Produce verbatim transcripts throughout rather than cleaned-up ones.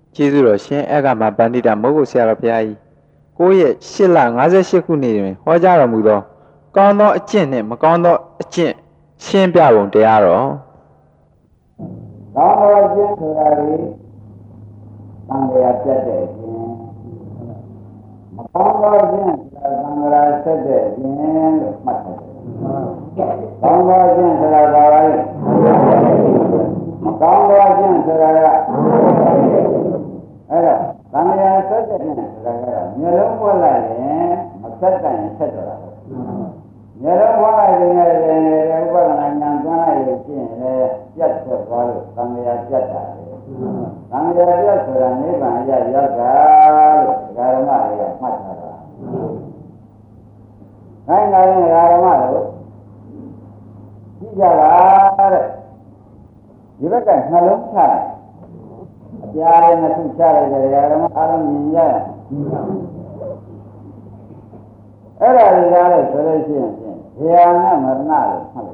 ကျေးဇူးတော်ရှင်အဂမပန္တိတမောဂုဆရာတော်ဘုရားကြီးကိုယ့်ရဲ့ရှစ်လငါးရှစ်ခုနှစ်တွင်ဟောကြားတော်မူသောကောင်းသောအကျင့်နှင့်မကောင်းသောအကျင့်ရှင်းပြပုံတရားတော်ကောင်းသောအကျင့်ဆိုတာဒီသံဃာပြတ်တဲ့အကျင့်မကောင်းသောအကျင့်ဆိုတာသံဃာဆက်တဲ့အကျင့်လို့မှတ်တယ်ကောင်းသောအကျင့်ဆိုတာဘာလဲမကောင်းသောအကျင့်ဆိုတာကအဲ့တော့သံဃာဆက်တဲ့ကျင့်ဆိုတာကတော့မျိုးလုံးပွက်လိုက်ရင်မဆက်တန်ရင်ဆက်တော့တာပဲမျိုးလုံးပွက်လိုက်ရင်လည်းဥပဒနာဉာဏ်သွမ်းလိုက်ရင်ဖြစ်ရင်လည်းပြတ်ထွက်သွားလို့သံဃာပြတ်တာလေသံဃာပြတ်ဆိုတာနိဗ္ဗာန်ရရောက်တာလို့ဓမ္မတွေကမှတ်ထားတာခိုင်းလာရင်ဓမ္မတို့ကြည့်ကြပါတဲ့ဒီဘက်ကနှလုံးချတယ်အပြားလည်းနှစ်ခုချလိုက်တယ်ဓမ္မအားလုံးမြင်ရအဲ့ဒါတွေကားလို့ဆိုလို့ရှိရင်ဇေယနာမရဏလို့မှတ်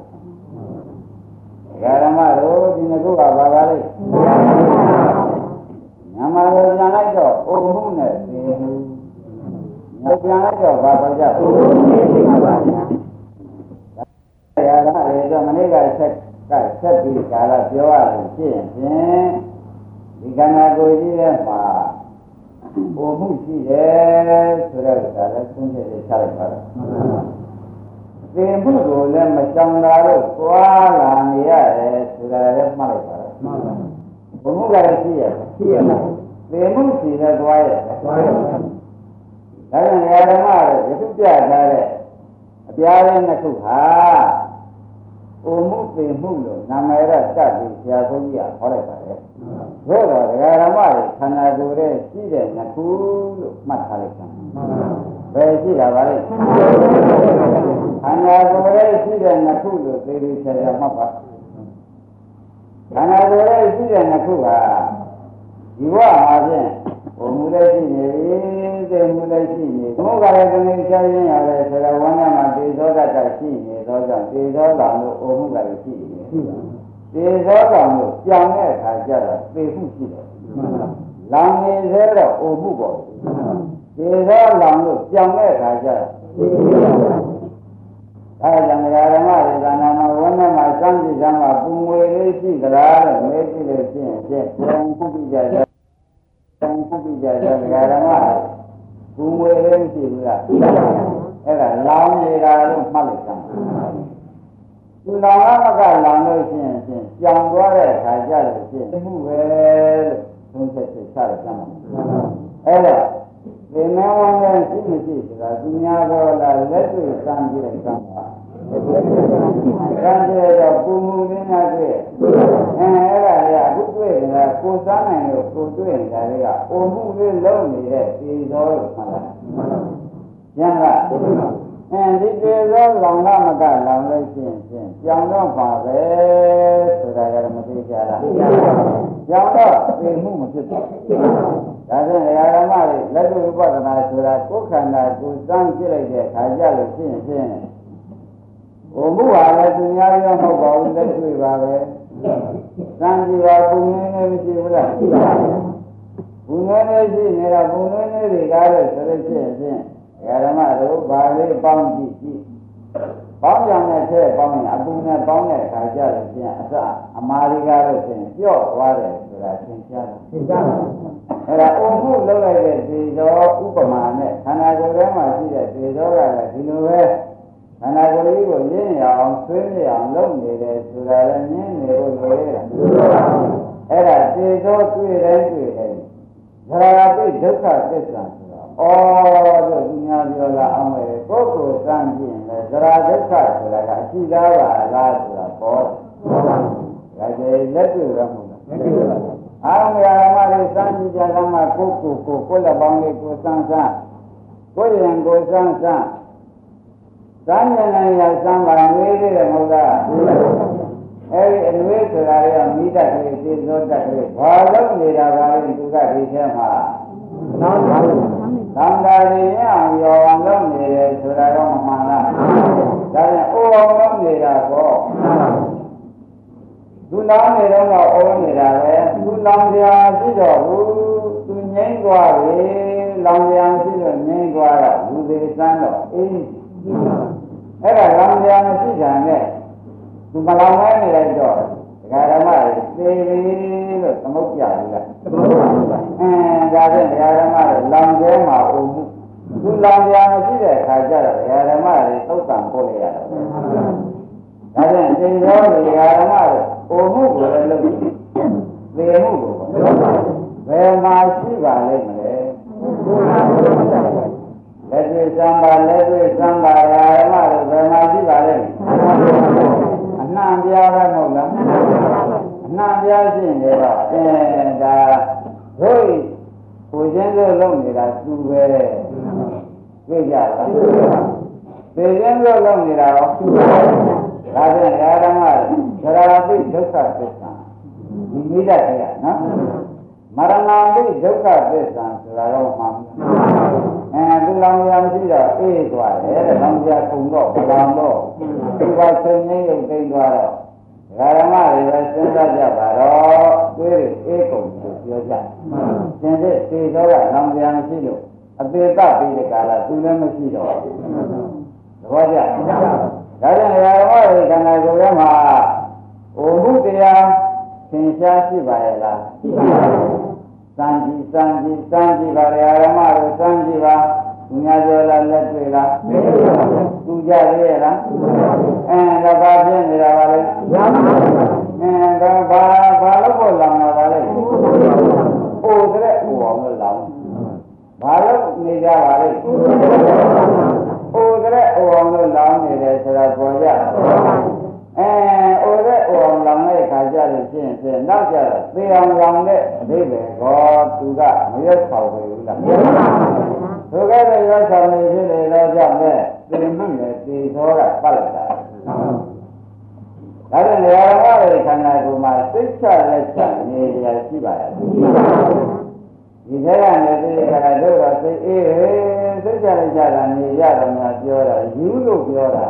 လိုက်ဓမ္မတို့ဒီနှစ်ခုကဘာပါလဲညမှာပြန်လိုက်တော့အုံမှုနဲ့သေမှုညပြန်လိုက်တော့ဘာပြောကြအုံမှုနဲ့သေပါဗျာတရားဓမ္မတွေတော့မနေ့ကဆက်ကဆက်ပြီးကာလပြောရလို့ရှိရင်ဖြင့်ဒီကဏ္ဍကိုကြီးထဲမှာအုံမှုရှိတယ်ဆိုတော့ဒါလည်းသုံးချက်ချလိုက်ပါတော့သေမှုကိုလည်းမကြောင်တာလို့ကြွားလာနေရတယ်ဆိုတာလည်းမှတ်လိုက်ပါတော့ဘုံမှုကလည်းရှိရရှိရလားသေမှုရှိတဲ့ကြွားရတယ်ကြွားရတယ်ဒါကြောင့်ဓမ္မတွေယခုပြထားတဲ့အပြားလေးနှစ်ခုဟာအုံမှုသေမှုလို့နာမည်ရတတ်ပြီးဆရာဆုံးကြီးကဟောလိုက်ပါတယ်ဘို့တော်ဓမ္မတွေခန္ဓာကိုယ်ရဲ့ရှိတဲ့နှစ်ခုလို့မှတ်ထားလိုက်တာဘယ်ရှိတာပါလဲခန္ဓာကိုယ်ရဲ့ရှိတဲ့နှစ်ခုလို့သေသေးချာချာမှတ်ပါခန္ဓာကိုယ်ရဲ့ရှိတဲ့နှစ်ခုကဒီဘဝမှာဖြင့်ဘုံမူလည်းရှိနေပြီသေမှုလည်းရှိနေဘုကလည်းတကယ်ချရင်းရတယ်ဆိုတော့ဝမ်းထဲမှာသေသောတတ်တာရှိနေသောကြောင့်သေသောတောင်လို့အိုမှုကလည်းရှိနေရှိပါသေသောတောင်လို့ကြောင်တဲ့အခါကျတော့သေမှုရှိတယ်လောင်နေသေးတော့အိုမှုပေါ့သေသောလောင်လို့ကြောင်တဲ့အခါကျတော့သေမှုပါအဲကြောင့်ဓမ္မတွေသာနာမှာဝမ်းထဲမှာစမ်းကြည့်စမ်းမှာပူငွေလေးရှိသလားလို့မေးကြည့်လို့ရှိရင်ဖြင့်ပြန်ခုပြကြတယ်ပြန်ခုပြကြတယ်ဓမ္မပူငွေလေးရှိဘူးလားအဲ့ဒါလောင်နေတာလို့မှတ်လိုက်တာသူလောင်မကလောင်လို့ရှိရင်ဖြင့်ကြောင်သွားတဲ့အခါကျလို့ရှိရင်မှုပဲလို့သုံးချက်ချက်ချလိုက်တာအဲ့ဒါဒီမေဝံကရှိမရှိဆိုတာသူများတော့လားလက်တွေ့စမ်းကြည့်လိုက်တာပါစမ်းကြည့်တော့ပူမှုရင်းနဲ့တွေ့အဲအဲ့ဒါကအခုတွေ့နေတာကိုစမ်းနိုင်လို့ကိုတွေ့နေတာတွေကအိုမှုလေးလုံးနေတဲ့ဒီသောလို့မှတ်လိုက်ညံကအဲဒီဒီသောလောင်လာမကလောင်လို့ရှိရင်ဖြင့်ကြောင်တော့ပါပဲဆိုတာကမသိကြလားကြောင်တော့သိမှုမဖြစ်ဘူးဒါဖြင့်ဓမ္မတွေလက်တွေ့ဥပဒနာဆိုတာကိုယ်ခန္ဓာကိုယ်စမ်းကြည့်လိုက်တဲ့အခါကျလို့ရှိရင်ဖြင့်ဟိုမှုဟာလည်းသူများရောမဟုတ်ပါဘူးလက်တွေ့ပါပဲစမ်းကြည့်ပါဘုံငင်းနေမရှိဘူးလားရှိပါဘူးဘုံငင်းနေရှိနေတာဘုံငင်းနေတွေကားလို့ဆိုလို့ရှိရင်ဖြင့်ဓမ္မတို့ဘာလေးပေါင်းကြည့်ကြည့်ပေါင်းကြတဲ့ထဲပေါင်းရင်အပူနဲ့ပေါင်းတဲ့အခါကျလို့ရှိရင်အစအမာရီကားလို့ရှိရင်ပြော့သွားတယ်ဆိုတာသင်ကြားတယ်သင်ကြားပါအဲ့ဒါအုံမှုလုပ်လိုက်တဲ့ဒီသောဥပမာနဲ့ခန္ဓာကိုယ်ထဲမှာရှိတဲ့ဒီသောကလည်းဒီလိုပဲခန္ဓာကိုယ်ကြီးကိုရင်းရအောင်ဆွေးမြအောင်လုပ်နေတယ်ဆိုတာလည်းမြင်နေလို့လိုရတာအဲ့ဒါဒီသောတွေ့တိုင်းတွေ့တိုင်းဇရာပိဒုက္ခသစ္စာဆိုတာဩလို့သူများပြောလာအောင်ပဲကိုယ်ကိုစမ်းကြည့်ရင်လည်းဇရာဒုက္ခဆိုတာကအရှိသားပါလားဆိုတာပေါ်တယ်ဒါကြိလက်တွေ့ရမှာလက်တွေ့ပါအာရမလေးစမ်းကြည့်ကြတာမှကိုယ်ကိုယ်ကိုကိုယ်လက်ပေါင်းလေးကိုစမ်းစမ်းကိုယ်ရင်ကိုစမ်းစမ်းစမ်းဉာဏ်နဲ့ရစမ်းပါနေသေးတယ်မဟုတ်လားအဲဒီအနွေးဆိုတာရမိတတ်ကလေးသိသောတတ်ကလေးဘာလို့နေတာပါလဲသူကဒီထဲမှာနောင်ပါဘူးသံဃာရင်းအောင်ရောအောင်လုပ်နေတယ်ဆိုတာတော့မမှန်လားဒါပြန်အိုးအောင်လုပ်နေတာပေါ့သူလောင်းနေတော့ကအိုးနေတာပဲသူလောင်းကြရှိတော့ဘူးငိမ့်သွားပြီလောင်ပြန်ရှိလို့ငိမ့်သွားတော့လူသေးစမ်းတော့အေးအဲ့ဒါလောင်ပြန်မရှိတာနဲ့သူမလောင်နိုင်နေလိုက်တော့ဒကာဓမ္မတွေသေပြီလို့သမုတ်ပြဘူးလားသမုတ်ပါဘူးအင်းဒါဖြင့်ဒကာဓမ္မတွေလောင်ကျဲမှာအုံမှုသူလောင်ပြန်မရှိတဲ့ခါကျတော့ဒကာဓမ္မတွေသုတ်တံပို့လိုက်ရတယ်ဒါဖြင့်သင်္ဘောဒကာဓမ္မတွေအုံမှုကိုလည်းလုပ်ပြီးသေမှုကိုဘယ်မှာရှိပါလိမ့်မလဲလက်တွေ့စံပါလက်တွေ့စံပါဓမ္မတို့ဘယ်မှာရှိပါလိမ့်အနှံ့ပြားပဲမဟုတ်လားအနှံ့ပြားရှိနေတော့အဲဒါဘုရားကိုချင်းတို့လုပ်နေတာသူပဲသိကြလားသိချင်းတို့လုပ်နေတာရောဒါဖြင့်ဓမ္မသရပိဒုက္ခသစ္စာဒီမိတ္တတရားနော်မရဏပိဒုက္ခသစ္စာဆိုတာတော့မှန်အဲသူလောင်ရမရှိတော့အေးသွားတယ်တဲ့လောင်ရခုံတော့ဘလောင်တော့ဒီပါချင်းရင်းရုပ်သိမ်းသွားတော့ဓမ္မတွေပဲစဉ်းစားကြပါတော့တွေးအေးကုန်ကိုပြောကြသင်တဲ့သေသောကလောင်ရမရှိလို့အသေးသပြီးတဲ့ကာလသူလည်းမရှိတော့သဘောကျဒါကြောင့်ဓမ္မတွေခန္ဓာကိုယ်ထဲမှာဟိုမှုတရားသင်ရှားရှိပါရဲ့လားရှိပါဘူးစံကြည်စံကြည်စံကြည်ပါလေဓမ္မတို့စံကြည်ပါသူများပြောလားလက်တွေ့လားမရှိပါဘူးသူကြရရဲ့လားအဲဒါဘာဖြစ်နေတာပါလဲအဲဒါဘာဘာလို့ပေါ်လာတာပါလဲဟိုတဲ့ဟိုအောင်လို့လောင်းဘာလို့နေကြပါလဲဟိုတဲ့ဟိုအောင်လို့လောင်းနေတယ်ဆိုတာပေါ်ကြအဲအိုတဲ့အိုအောင်လောင်တဲ့ခါကြလို့ရှိရင်ဖြင့်နောက်ကြတော့သေအောင်လောင်တဲ့အဓိပ္ပာယ်ကောသူကမရက်ဆောင်ဘူးလားမရက်ပါဘူးသူကလည်းရက်ဆောင်နေဖြစ်နေတော့ကြောင့်နဲ့သေမှုနဲ့သေသောကပတ်လိုက်တာဒါကြောင့်နေရာတော်ရဲ့ခန္ဓာကိုယ်မှာစိတ်ချလက်ချနေရရှိပါရဲ့ဒီထဲကနေဒီခါတော့တော့စိတ်အေးစိတ်ချလက်ချတာနေရတော့များပြောတာယူလို့ပြောတာ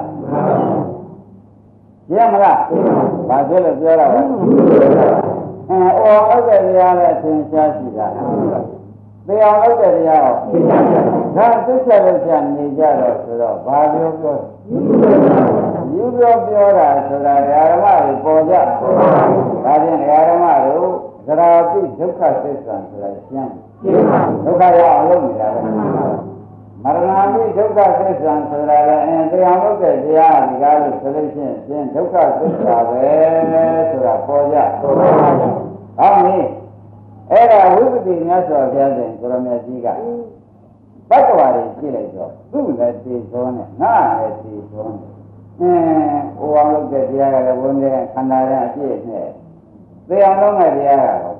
ရမလားဘာဖြစ်လို့ပြောတာလဲအဲအော်ဟုတ်တဲ့တရားနဲ့အသင်ရှားရှိတာသေအောင်ဟုတ်တဲ့တရားရောဒါသိချက်လို့ပြန်နေကြတော့ဆိုတော့ဘာပြောပြောယူပြောပြောတာဆိုတာဓမ္မတွေပေါ်ကြဒါဖြင့်ဓမ္မတို့သရပိဒုက္ခသစ္စာဆိုတာရှင်းဒုက္ခရအောင်လုပ်နေတာပဲမရဏမိဒုက္ခသစ္စာဆိုတာလည်းအင်းတရားဟုတ်တဲ့တရားဒီကားလို့ဆိုလို့ရှိရင်ရှင်းဒုက္ခသစ္စာပဲဆိုတာပေါ်ကြဟောပြီအဲ့ဒါဝိပဿနာမြတ်စွာဘုရားရှင်ကိုရမကြီးကဘတ်တော်ရီကြည့်လိုက်တော့သူ့လည်းသိသောနဲ့ငါလည်းသိသောနဲ့အင်းဟိုအောင်လုပ်တဲ့တရားကလည်းဝန်တဲ့ခန္ဓာရဲ့အပြည့်နဲ့သိအောင်လုပ်တဲ့တရားကတော့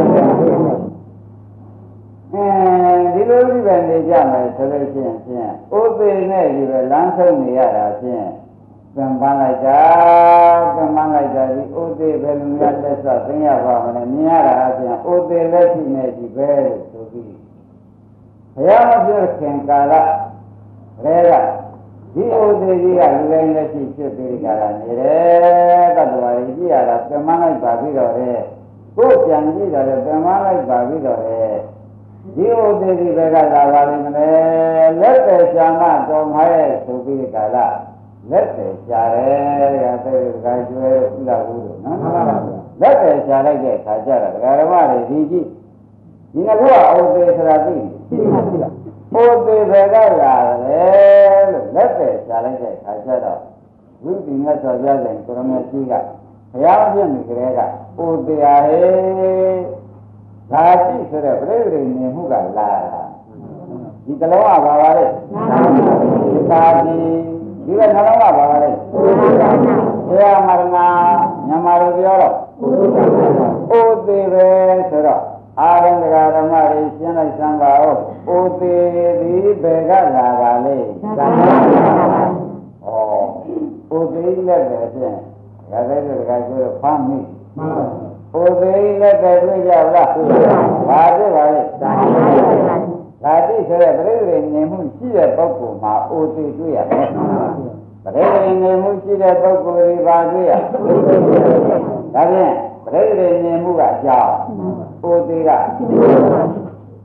အဲဒီလိုကြီးပဲနေကြမယ်ဆိုလို့ရှိရင်ဖြင့်ဥသေနဲ့ကြီးပဲလမ်းဆုံးနေရတာဖြင့်သံပန်းလိုက်တာသံပန်းလိုက်တာဒီဥသေပဲလူများလက်ဆက်သိရပါမလဲမြင်ရတာအပြင်ဥသေလက်ရှိနေကြီးပဲလို့ဆိုပြီးဘုရားမပြောခင်ကာလရဲကဒီဥသေကြီးကလူတိုင်းလက်ရှိဖြစ်ပြီးကြတာနေတယ်တတ္တဝါကြီးကြည့်ရတာသံပန်းလိုက်ပါပြီးတော့လေကိုယ်ပြန်ကြည့်တာလည်းသံပန်းလိုက်ပါပြီးတော့လေဒီဥသေတိဘက်ကလာပါလိမ့်မယ်လက်တယ်ရှာမတော်မှာရဲ့ဆိုပြီးကာလလက်တယ်ရှာတယ်ရတဲ့ကကျွဲဥလာဘူးလို့နော်လက်တယ်ရှာလိုက်တဲ့ခါကျတော့ဓမ္မတွေဒီကြည့်ဒီကဘုရားဥသေဆိုတာသိဥသေဘက်ကလာတယ်လို့လက်တယ်ရှာလိုက်တဲ့ခါကျတော့ဝိပဿနာဆောကြားတဲ့ကိုရမကြီးကဘုရားပြည့်နေကြတဲ့ကဥသေဟာဟေဒါရှိဆိုတဲ့ပြိဋိနိမြင်မှုကလာတာဒီကလုံးကဘာပါလဲသာတိဒီကနှလုံးကဘာပါလဲဘုရားမရဏမြန်မာလိုပြောတော့ဥသေပဲဆိုတော့အာရဏဓမ္မတွေရှင်းလိုက်စမ်းပါဦးဥသေဒီဘယ်ကလာပါလဲသံဃာဩဥသေလည်းပဲဖြင့်ဒါလည်းဒီကကျိုးဖမ်းမိဥသေလည်းပဲတွေ့ကြလားဘာတွေ့ပါလဲဒါတိဆိုတဲ့ပြိဋိမြင်မှုရှိတဲ့ပုဂ္ဂိုလ်မှာဥသေတွေ့ရတယ်ပြိဋိမြင်မှုရှိတဲ့ပုဂ္ဂိုလ်ဒီဘာတွေ့ရဒါဖြင့်ပြိဋိမြင်မှုကအကြောင်းဥသေက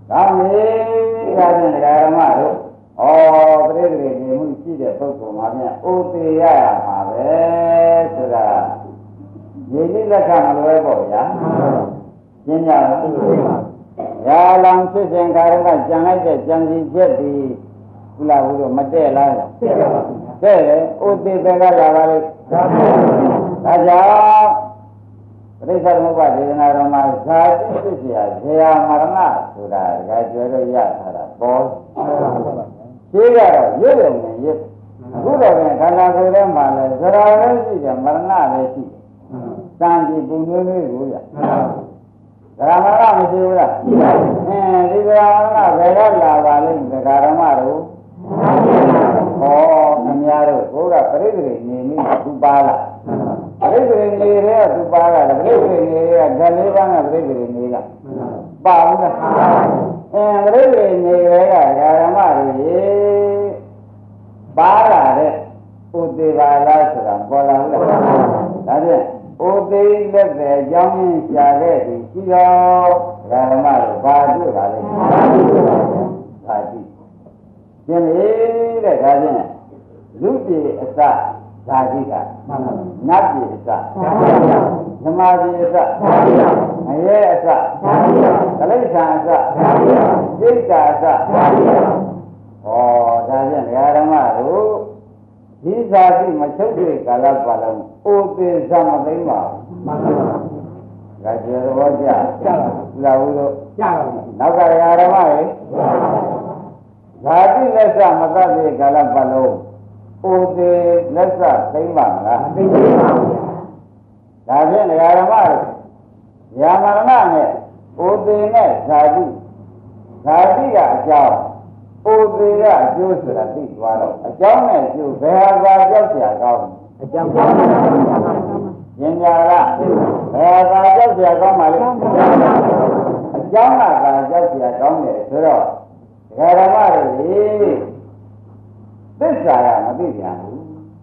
ကောင်းပြီဒါဖြင့်ဒကာဓမ္မတို့ဩပြိတ္တိနေမှုရှိတဲ့ပုဂ္ဂိုလ်မှာပြန်ဥသေးရရမှာပဲဆိုတာဒီလိလက္ခမလွဲပေါ့ဗျာရှင်းကြလားရာလောင်ဖြစ်စဉ်ကာရကကြံလိုက်တဲ့ကြံစီချက်ဒီကုလားဘူးတော့မတည့်လားတဲ့တဲ့ဥသေးပဲကလာပါလေဒါကြောင့်ပရိစ္ဆေသမုပ္ပါဒေသနာတော်မှာဇာတိဖြစ်เสียဇေယမရဏဆိုတာတကယ်ကျွဲလို့ရထားတာပေါ်ရှိကြတော့ရွတ်တယ်နဲ့ရွတ်အခုတော့ပြန်ခန္ဓာကိုယ်ထဲမှာလဲဇရာလည်းရှိတယ်မရဏလည်းရှိတယ်စံကြည့်ပုံနည်းနည်းကိုရဇရာမရဏမရှိဘူးလားရှိပါဘူးအင်းဒီဇရာမရဏဘယ်တော့လာပါလိမ့်ဒကာဓမ္မတို့ဟောခင်ဗျားတို့ဘုရားပြိတ္တိနေမိသူပါလားပြိတ္တိနေရဲသူပါလားပြိတ္တိနေရဲဓာတ်လေးပါးနဲ့ပြိတ္တိနေလားပါဘူးလားအင်းပြိတ္တိနေရဲကဓမ္မတွေပါလာတဲ့ဥသေးပါလားဆိုတာပေါ်လာဘူးလားဒါဖြင့်ဥသေးလက်ပဲအကြောင်းရင်းရှာခဲ့ပြီးရှိတော်ဓမ္မတွေဘာတွေ့ပါလဲသာတိကျင်းလေတဲ့ဒါဖြင့်လူပြေအစဓာတိကနတ်ပြေအစဓမ္မပြေအစအရဲအစကလိစ္ဆာအစစိတ်တာအစဟောဒါဖြင့်ဓမ္မတို့ဒီဇာတိမချုပ်တဲ့ကာလပတ်လုံးအိုသေးသမသိမ့်ပါဘူးမှန်ပါပါဒါကျေတော်ကြကြပါလာဘူးလို့ကြပါဘူးနောက်ကဓမ္မတွေဇာတိလက်စမတတ်တဲ့ကာလပတ်လုံးအိုသေးလက်စသိမ့်ပါမလားသိမ့်ပါဘူးဒါဖြင့်ဓမ္မတွေယာမရဏနဲ့အိုသေးနဲ့ဇာတိဇာတိကအကြောင်းဥသေကအကျိုးဆိုတာသိသွားတော့အကြောင်းနဲ့အကျိုးဘယ်ဟာသာကြောက်เสียကောင်းအကြောင်းပါဉာဏ်ညာကဘယ်ဟာသာကြောက်เสียကောင်းပါလဲအကြောင်းကသာကြောက်เสียကောင်းတယ်ဆိုတော့ဒကာဓမ္မတွေသစ္စာကမသိပြန်ဘူး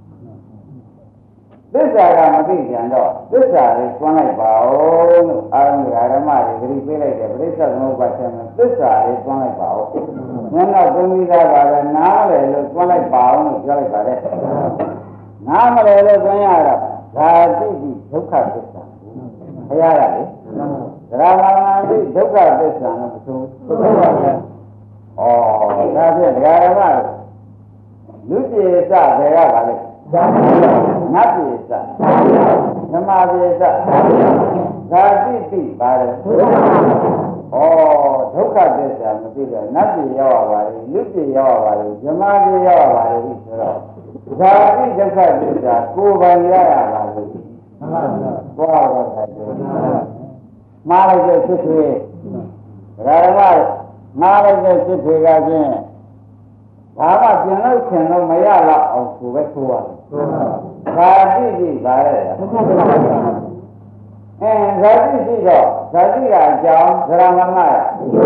သစ္စာကမသိပြန်တော့သစ္စာလေးကျွမ်းလိုက်ပါဦးလို့အာရုံဒကာဓမ္မတွေဂရိပေးလိုက်တယ်ပြိဿသမုပ္ပါဒ်မှာသစ္စာလေးကျွမ်းလိုက်ပါဦးညတော့သုံးပြီးသားပါပဲနားမလဲလို့ကျွမ်းလိုက်ပါအောင်လို့ပြောလိုက်ပါတယ်နားမလဲလို့ကျွမ်းရတော့ဓာတိတိဒုက္ခသစ္စာဘုရားကလေသရမဏတိဒုက္ခသစ္စာနဲ့မဆိုဘူးဩဒါဖြင့်ဒကာဓမ္မလူပြေစဘယ်ကပါလဲနတ်ပြေစဓမ္မပြေစဓာတိတိပါတယ်ဩဒုက္ခသစ္စာမသိတော့နတ်ပြည်ရောက်ရပါလေလူပြည်ရောက်ရပါလေဇမပြည်ရောက်ရပါလေဆိုတော့ဇာတိဒုက္ခသစ္စာကိုယ်ပိုင်ရရပါလေမှန်ပါဗျာသွားတော့တယ်မှားလိုက်တဲ့ဖြစ်ဖြစ်ဒကာဓမ္မမှားလိုက်တဲ့ဖြစ်ဖြစ်ကချင်းဘာမှပြင်လို့ခင်တော့မရတော့အောင်ကိုပဲဆိုရတယ်ဇာတိတိပါလေဒုက္ခသစ္စာအဲဇာတိရှိတော့ဇာတိကအကြောင်းဇရမဏရ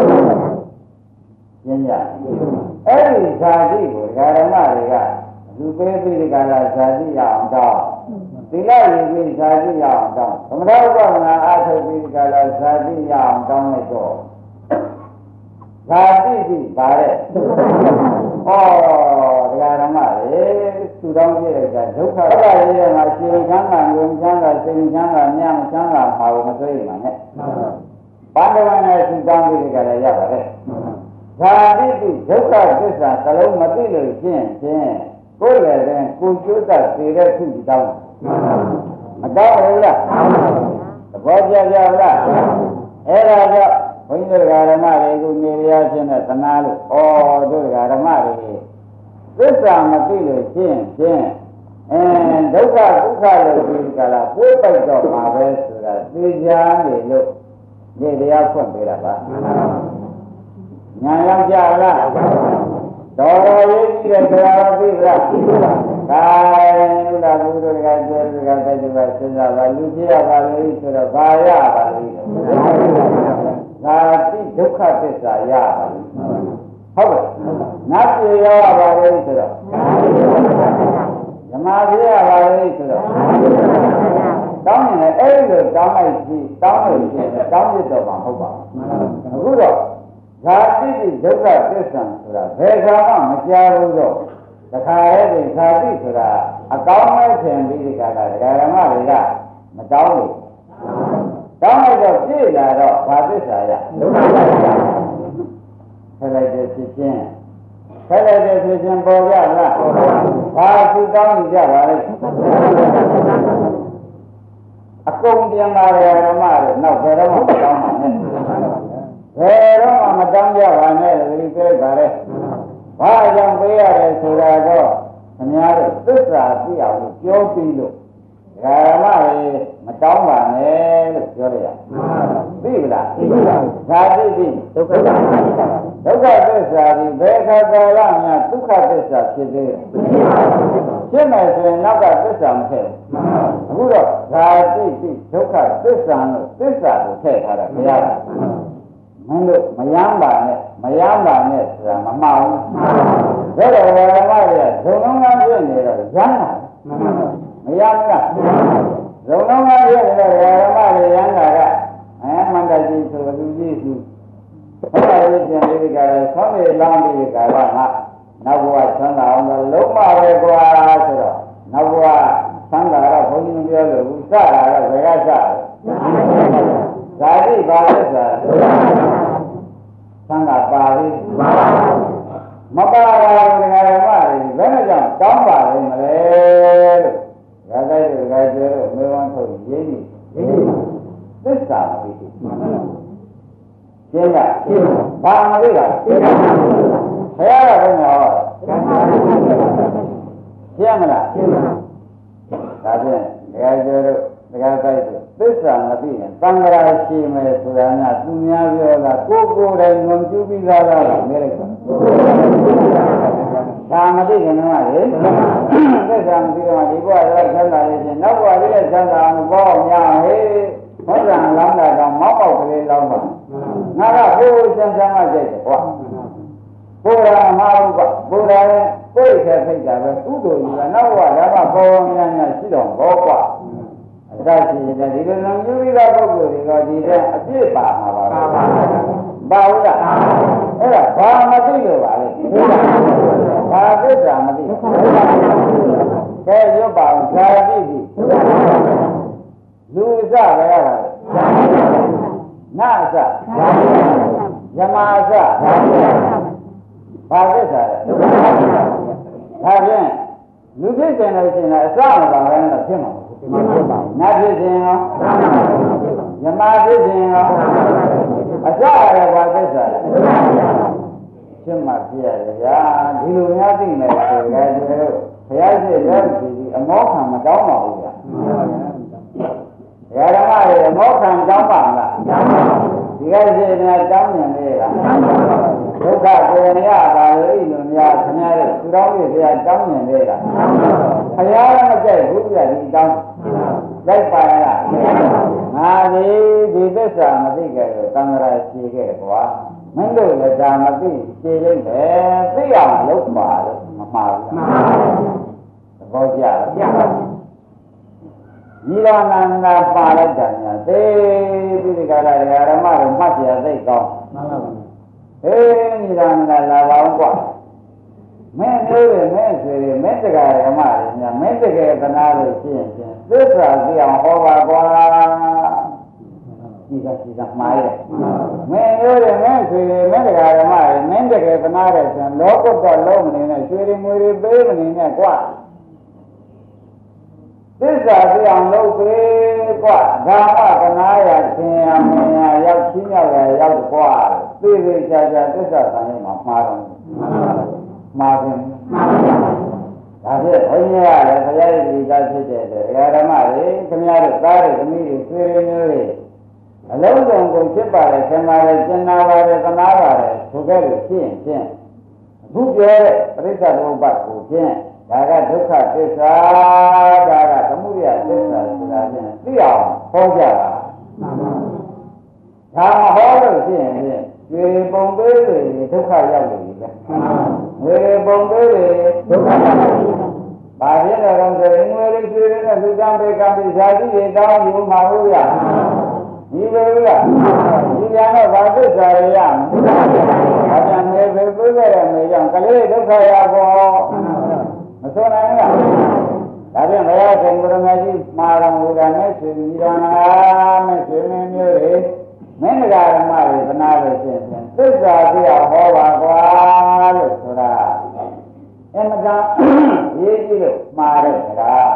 ရှင်းကြအဲ့ဒီဇာတိကိုဓမ္မတွေကလူပေးပြီးဒီကလာဇာတိရအောင်တောင်းသီလရည်ပြီးဇာတိရအောင်တောင်းသမထဥပဒနာအားထုတ်ပြီးဒီကလာဇာတိရအောင်တောင်းလိုက်တော့ဇာတိရှိပါတဲ့ဩတရားဓမ္မတွေသူတော်ပြည့်လိုက်တာဒုက္ခရရရဲ့မှာရှင်ချမ်းသာငြိမ်ချမ်းသာစိတ်ချမ်းသာညံ့ချမ်းသာမှာကိုမသိရမှာနဲ့ဘာတဝနဲ့သူတောင်းပြီးကြရရပါတယ်ဇာတိတိဒုက္ခသစ္စာသလုံးမသိလို့ရှင်းရှင်းကိုယ်လည်းရင်ကိုကျိုးတတ်သေးတဲ့သူတောင်းမတောင်းဘူးလားသဘောကျကြလားအဲ့ဒါကြောင့်ဘုန်းကြီးတို့ဓမ္မတွေကိုနေရခြင်းနဲ့သနာလို့ဩတို့ဓမ္မတွေသစ္စာမသိလို့ရှင်းရှင်းအဲဒုက္ခဒုက္ခလို့ဒီကလာပိုးပိုက်တော့မှာပဲဆိုတာသိကြနေလို့ဒီတရားဖွင့်ပေးတာပါညာရောက်ကြလားတော်တော်ရေးကြည့်တဲ့တရားသိလားသိပါပါဒါလူလာလူတို့ကကျေလူကတိုက်ကြပါစဉ်းစားပါလူပြရပါလို့ဆိုတော့ဘာရပါလို့သာတိဒုက္ခသစ္စာရပါလို့ဟုတ်ကဲ့နတ်ပြေရပါလို့ဆိုတော့ဓမ္မပြေရပါလို့ဆိုတော့တောင်းရင်လည်းအဲ့ဒီလိုတောင်းလိုက်ကြည့်တောင်းလို့ရှိရင်တောင်းရတော့မှာဟုတ်ပါဘူးအခုတော့ဇာတိတိဒုက္ခသစ္စာဆိုတာဘယ်ကမှမကြားဘူးတော့တခါရဲ့ဒီခါတိဆိုတာအကောင်းမဲ့ထင်ပြီးဒီကလာဒကာဓမ္မတွေကမတောင်းဘူးတောင်းလိုက်တော့ပြည့်လာတော့ဘာသစ္စာရဒုက္ခသစ္စာဆက်လိုက်တဲ့ဖြစ်ချင်းဆက်လိုက်တဲ့ဖြစ်ချင်းပေါ်ကြလားဘာသူတောင်းကြပါလဲအကုန်ပြန်ပါရဓမ္မတွေနောက်ဘယ်တော့မှမတောင်းပါနဲ့ဘယ်တော့မှမတောင်းကြပါနဲ့ဒီပြောပါလေဘာကြောင့်ပေးရတယ်ဆိုတာတော့ခင်ဗျားတို့သစ္စာသိအောင်ပြောပြီးလို့ဓမ္မတွေမတောင်းပါနဲ့လို့ပြောရရသိပြီလားသိပါဘူးဓာတိတိဒုက္ခသစ္စာဒုက္ခသစ္စာဒီဘယ်ခါကာလများဒုက္ခသစ္စာဖြစ်သေးတယ်ဖြစ်မယ်ဆိုရင်နောက်ကသစ္စာမထည့်ဘူးအခုတော့ဓာတိတိဒုက္ခသစ္စာလို့သစ္စာကိုထည့်ထားတာမရဘူးမင်းတို့မယမ်းပါနဲ့မယမ်းပါနဲ့ဆိုတာမမှားဘူးဒါတော့ဓမ္မတွေကဇုံလုံးကပြည့်နေတော့ယမ်းတာမယမ်းလားဇုံလုံးကပြည့်နေတော့ဓမ္မတွေယမ်းတာကအဲမန္တကြီးဆိုလူကြီးစုဘုရားရဲ့ပြန်လေးကလည်းဆောင်းရလောင်းပြီးကြပါမှာနောက်ဘဝဆန်းလာအောင်လုံးမပဲကွာဆိုတော့နောက်ဘဝဆန်းလာတော့ဘုန်းကြီးမပြောလို့ဘူးစလာတော့ဘယ်ကစလဲဇာတိပါလဲဆိုတာဆန်းလာပါပြီမပါပါဘူးငါရမတွေဘယ်နဲ့ကြောင့်တောင်းပါလိမ့်မလဲလို့ဒါကြိုက်လို့ဒါကြိုက်လို့မေဝန်းထုတ်ရင်းနေသစ္စာမသိဘူးရှင်းလားရှင်းပါဘာမသိတာရှင်းပါဘုရားကဘယ်မှာဟောရှင်းမလားရှင်းပါဒါဖြင့်ဒကာကျော်တို့ဒကာတိုက်တို့သစ္စာမသိရင်သံဃာရှိမယ်ဆိုတာများသူများပြောတာကိုယ်ကိုယ်တိုင်ငုံကျူးပြီးသားလားမေးလိုက်ပါဒါမသိခင်တော့လေသစ္စာမသိတော့ဒီဘဝတော့ဆန်းလာလို့ချင်းနောက်ဘဝလေးဆန်းလာအောင်ပေါ့များဟေးဘုရားလောင်းတာတော့မောက်ပေါက်ကလေးလောင်းပါငါကဘိုးဆန်းဆန်းမှကြိုက်တယ်ကွာဘုရားမဟုတ်ကဘုရားရဲ့ကိုယ်ရဲ့ဖိတ်တာပဲဥဒ္ဓကြီးကနောက်ဘဝဓမ္မပေါ်များများရှိတော့ဘောကွာအစရှိတဲ့ဒီလိုလုံးယူပြီးသားပုဂ္ဂိုလ်တွေကဒီတဲ့အပြည့်ပါမှာပါပဲပါဘူးလားအဲ့ဒါဘာမသိလို့ပါလဲဘာသစ္စာမသိကဲရွတ်ပါဦးဇာတိတိလူအစပဲရတာနအစယမအစဘာသစ္စာလဲဒါဖြင့်လူဖြစ်တယ်လို့ရှိရင်အစမပါဘဲနဲ့ဖြစ်မှာနတ်ဖြစ်ခြင်းရောယမဖြစ်ခြင်းရောအစရဘာသစ္စာလဲဖြစ်မှာဖြစ်ရတယ်ဗျာဒီလိုများသိမယ်ဆိုကြတယ်ဘုရားရှိတဲ့ဒီအမောခံမတောင်းပါဘူးဗျာဘုရားဓမ္မတွေအမောခံတောင်းပါမလားဒီကရှိနေတောင်းနေလေလားဒုက္ခကိုရပါလို့ဤလိုများခင်ဗျားတို့သူတော်ကြီးတရားတောင်းနေလေလားဘုရားမကြိုက်ဘူးဗျာဒီတောင်းလိုက်ပါလားငါဒီဒီသစ္စာမသိခဲ့လို့သံဃာရှိခဲ့ကွာမင်းတို့လည်းဒါမသိရှင်းလိုက်ပဲသိအောင်လုပ်ပါလို့မမှားဘူးမှန်ပါဘူးသဘောကျလားကျပါဘူးညီတော်နန္ဒာပါလိုက်တာညာသေပြီးဒီကရဓမ္မတွေမှတ်ပြသိကောင်းမှန်ပါဘူးဟေးညီတော်နန္ဒာလာပါအောင်ကွာမင်းတို့ရဲ့မင်းဆွေတွေမင်းတကာဓမ္မတွေညာမင်းတကယ်သနာလို့ရှင်းရှင်းသစ္စာသိအောင်ဟောပါကွာဒီကစီကမှားရဲ့မင်းတို့ရဲ့မင်းဆွေတွေမင်းတကာဓမ္မတွေမင်းတကယ်သနာတဲ့ဆိုရင်လောကုတ္တလုံးမနေနဲ့ဆွေတွေငွေတွေပေးမနေနဲ့ကွာသစ္စာသိအောင်လုပ်ပေးကွာဓမ္မကနာရခြင်းရမင်းရရောက်ချင်းရောက်ရရောက်ကွာသိသိချာချာသစ္စာဆိုင်မှာမှားတယ်မှားတယ်ဒါဖြင့်ဘုန်းကြီးရတယ်ဘုရားရဲ့ဒီကဖြစ်တဲ့ဒကာဓမ္မတွေခင်ဗျားတို့သားတွေသမီးတွေဆွေတွေမျိုးတွေအလုံးစုံကုန်ဖြစ်ပါတယ်ဆင်ပါတယ်ကျင်နာပါတယ်သနာပါတယ်ဆိုကြလို့ဖြစ်ရင်ဖြင့်အခုပြောတဲ့ပရိစ္ဆေသမုပ္ပါဒ်ကိုဖြင့်ဒါကဒုက္ခသစ္စာဒါကသမုဒယသစ္စာဆိုတာဖြင့်သိအောင်ဟောကြတာဒါမဟောလို့ရှိရင်ဖြင့်ဒီပုံသေးတွေဒုက္ခရောက်နေပြီလေငွေပုံသေးတွေဒုက္ခရောက်နေပြီဘာဖြစ်လဲတော့ဆိုရင်ငွေတွေကျွေးနေတဲ့လူကံပေကံပိဇာတိတွေတောင်းယူမှာဟုတ်ရဒီလိုကဒီပြန်တော့ဘာသစ္စာရရမလဲဘာသကလေးဒုက္ခရပေါ်မဆိုးနိုင်ဘူးလားဒါပြန်ဘုရားရှင်ကိုရမကြီးမာရမူတာနဲ့ရှင်ကြီးတော်နာနဲ့ရှင်မင်းမျိုးတွေမင်းတရားဓမ္မတွေသနာလို့ရှင်ဖြင့်သစ္စာပြဟောပါကွာလို့ဆိုတာအမှန်တန်ရေးကြည့်လို့မှားတဲ့စကား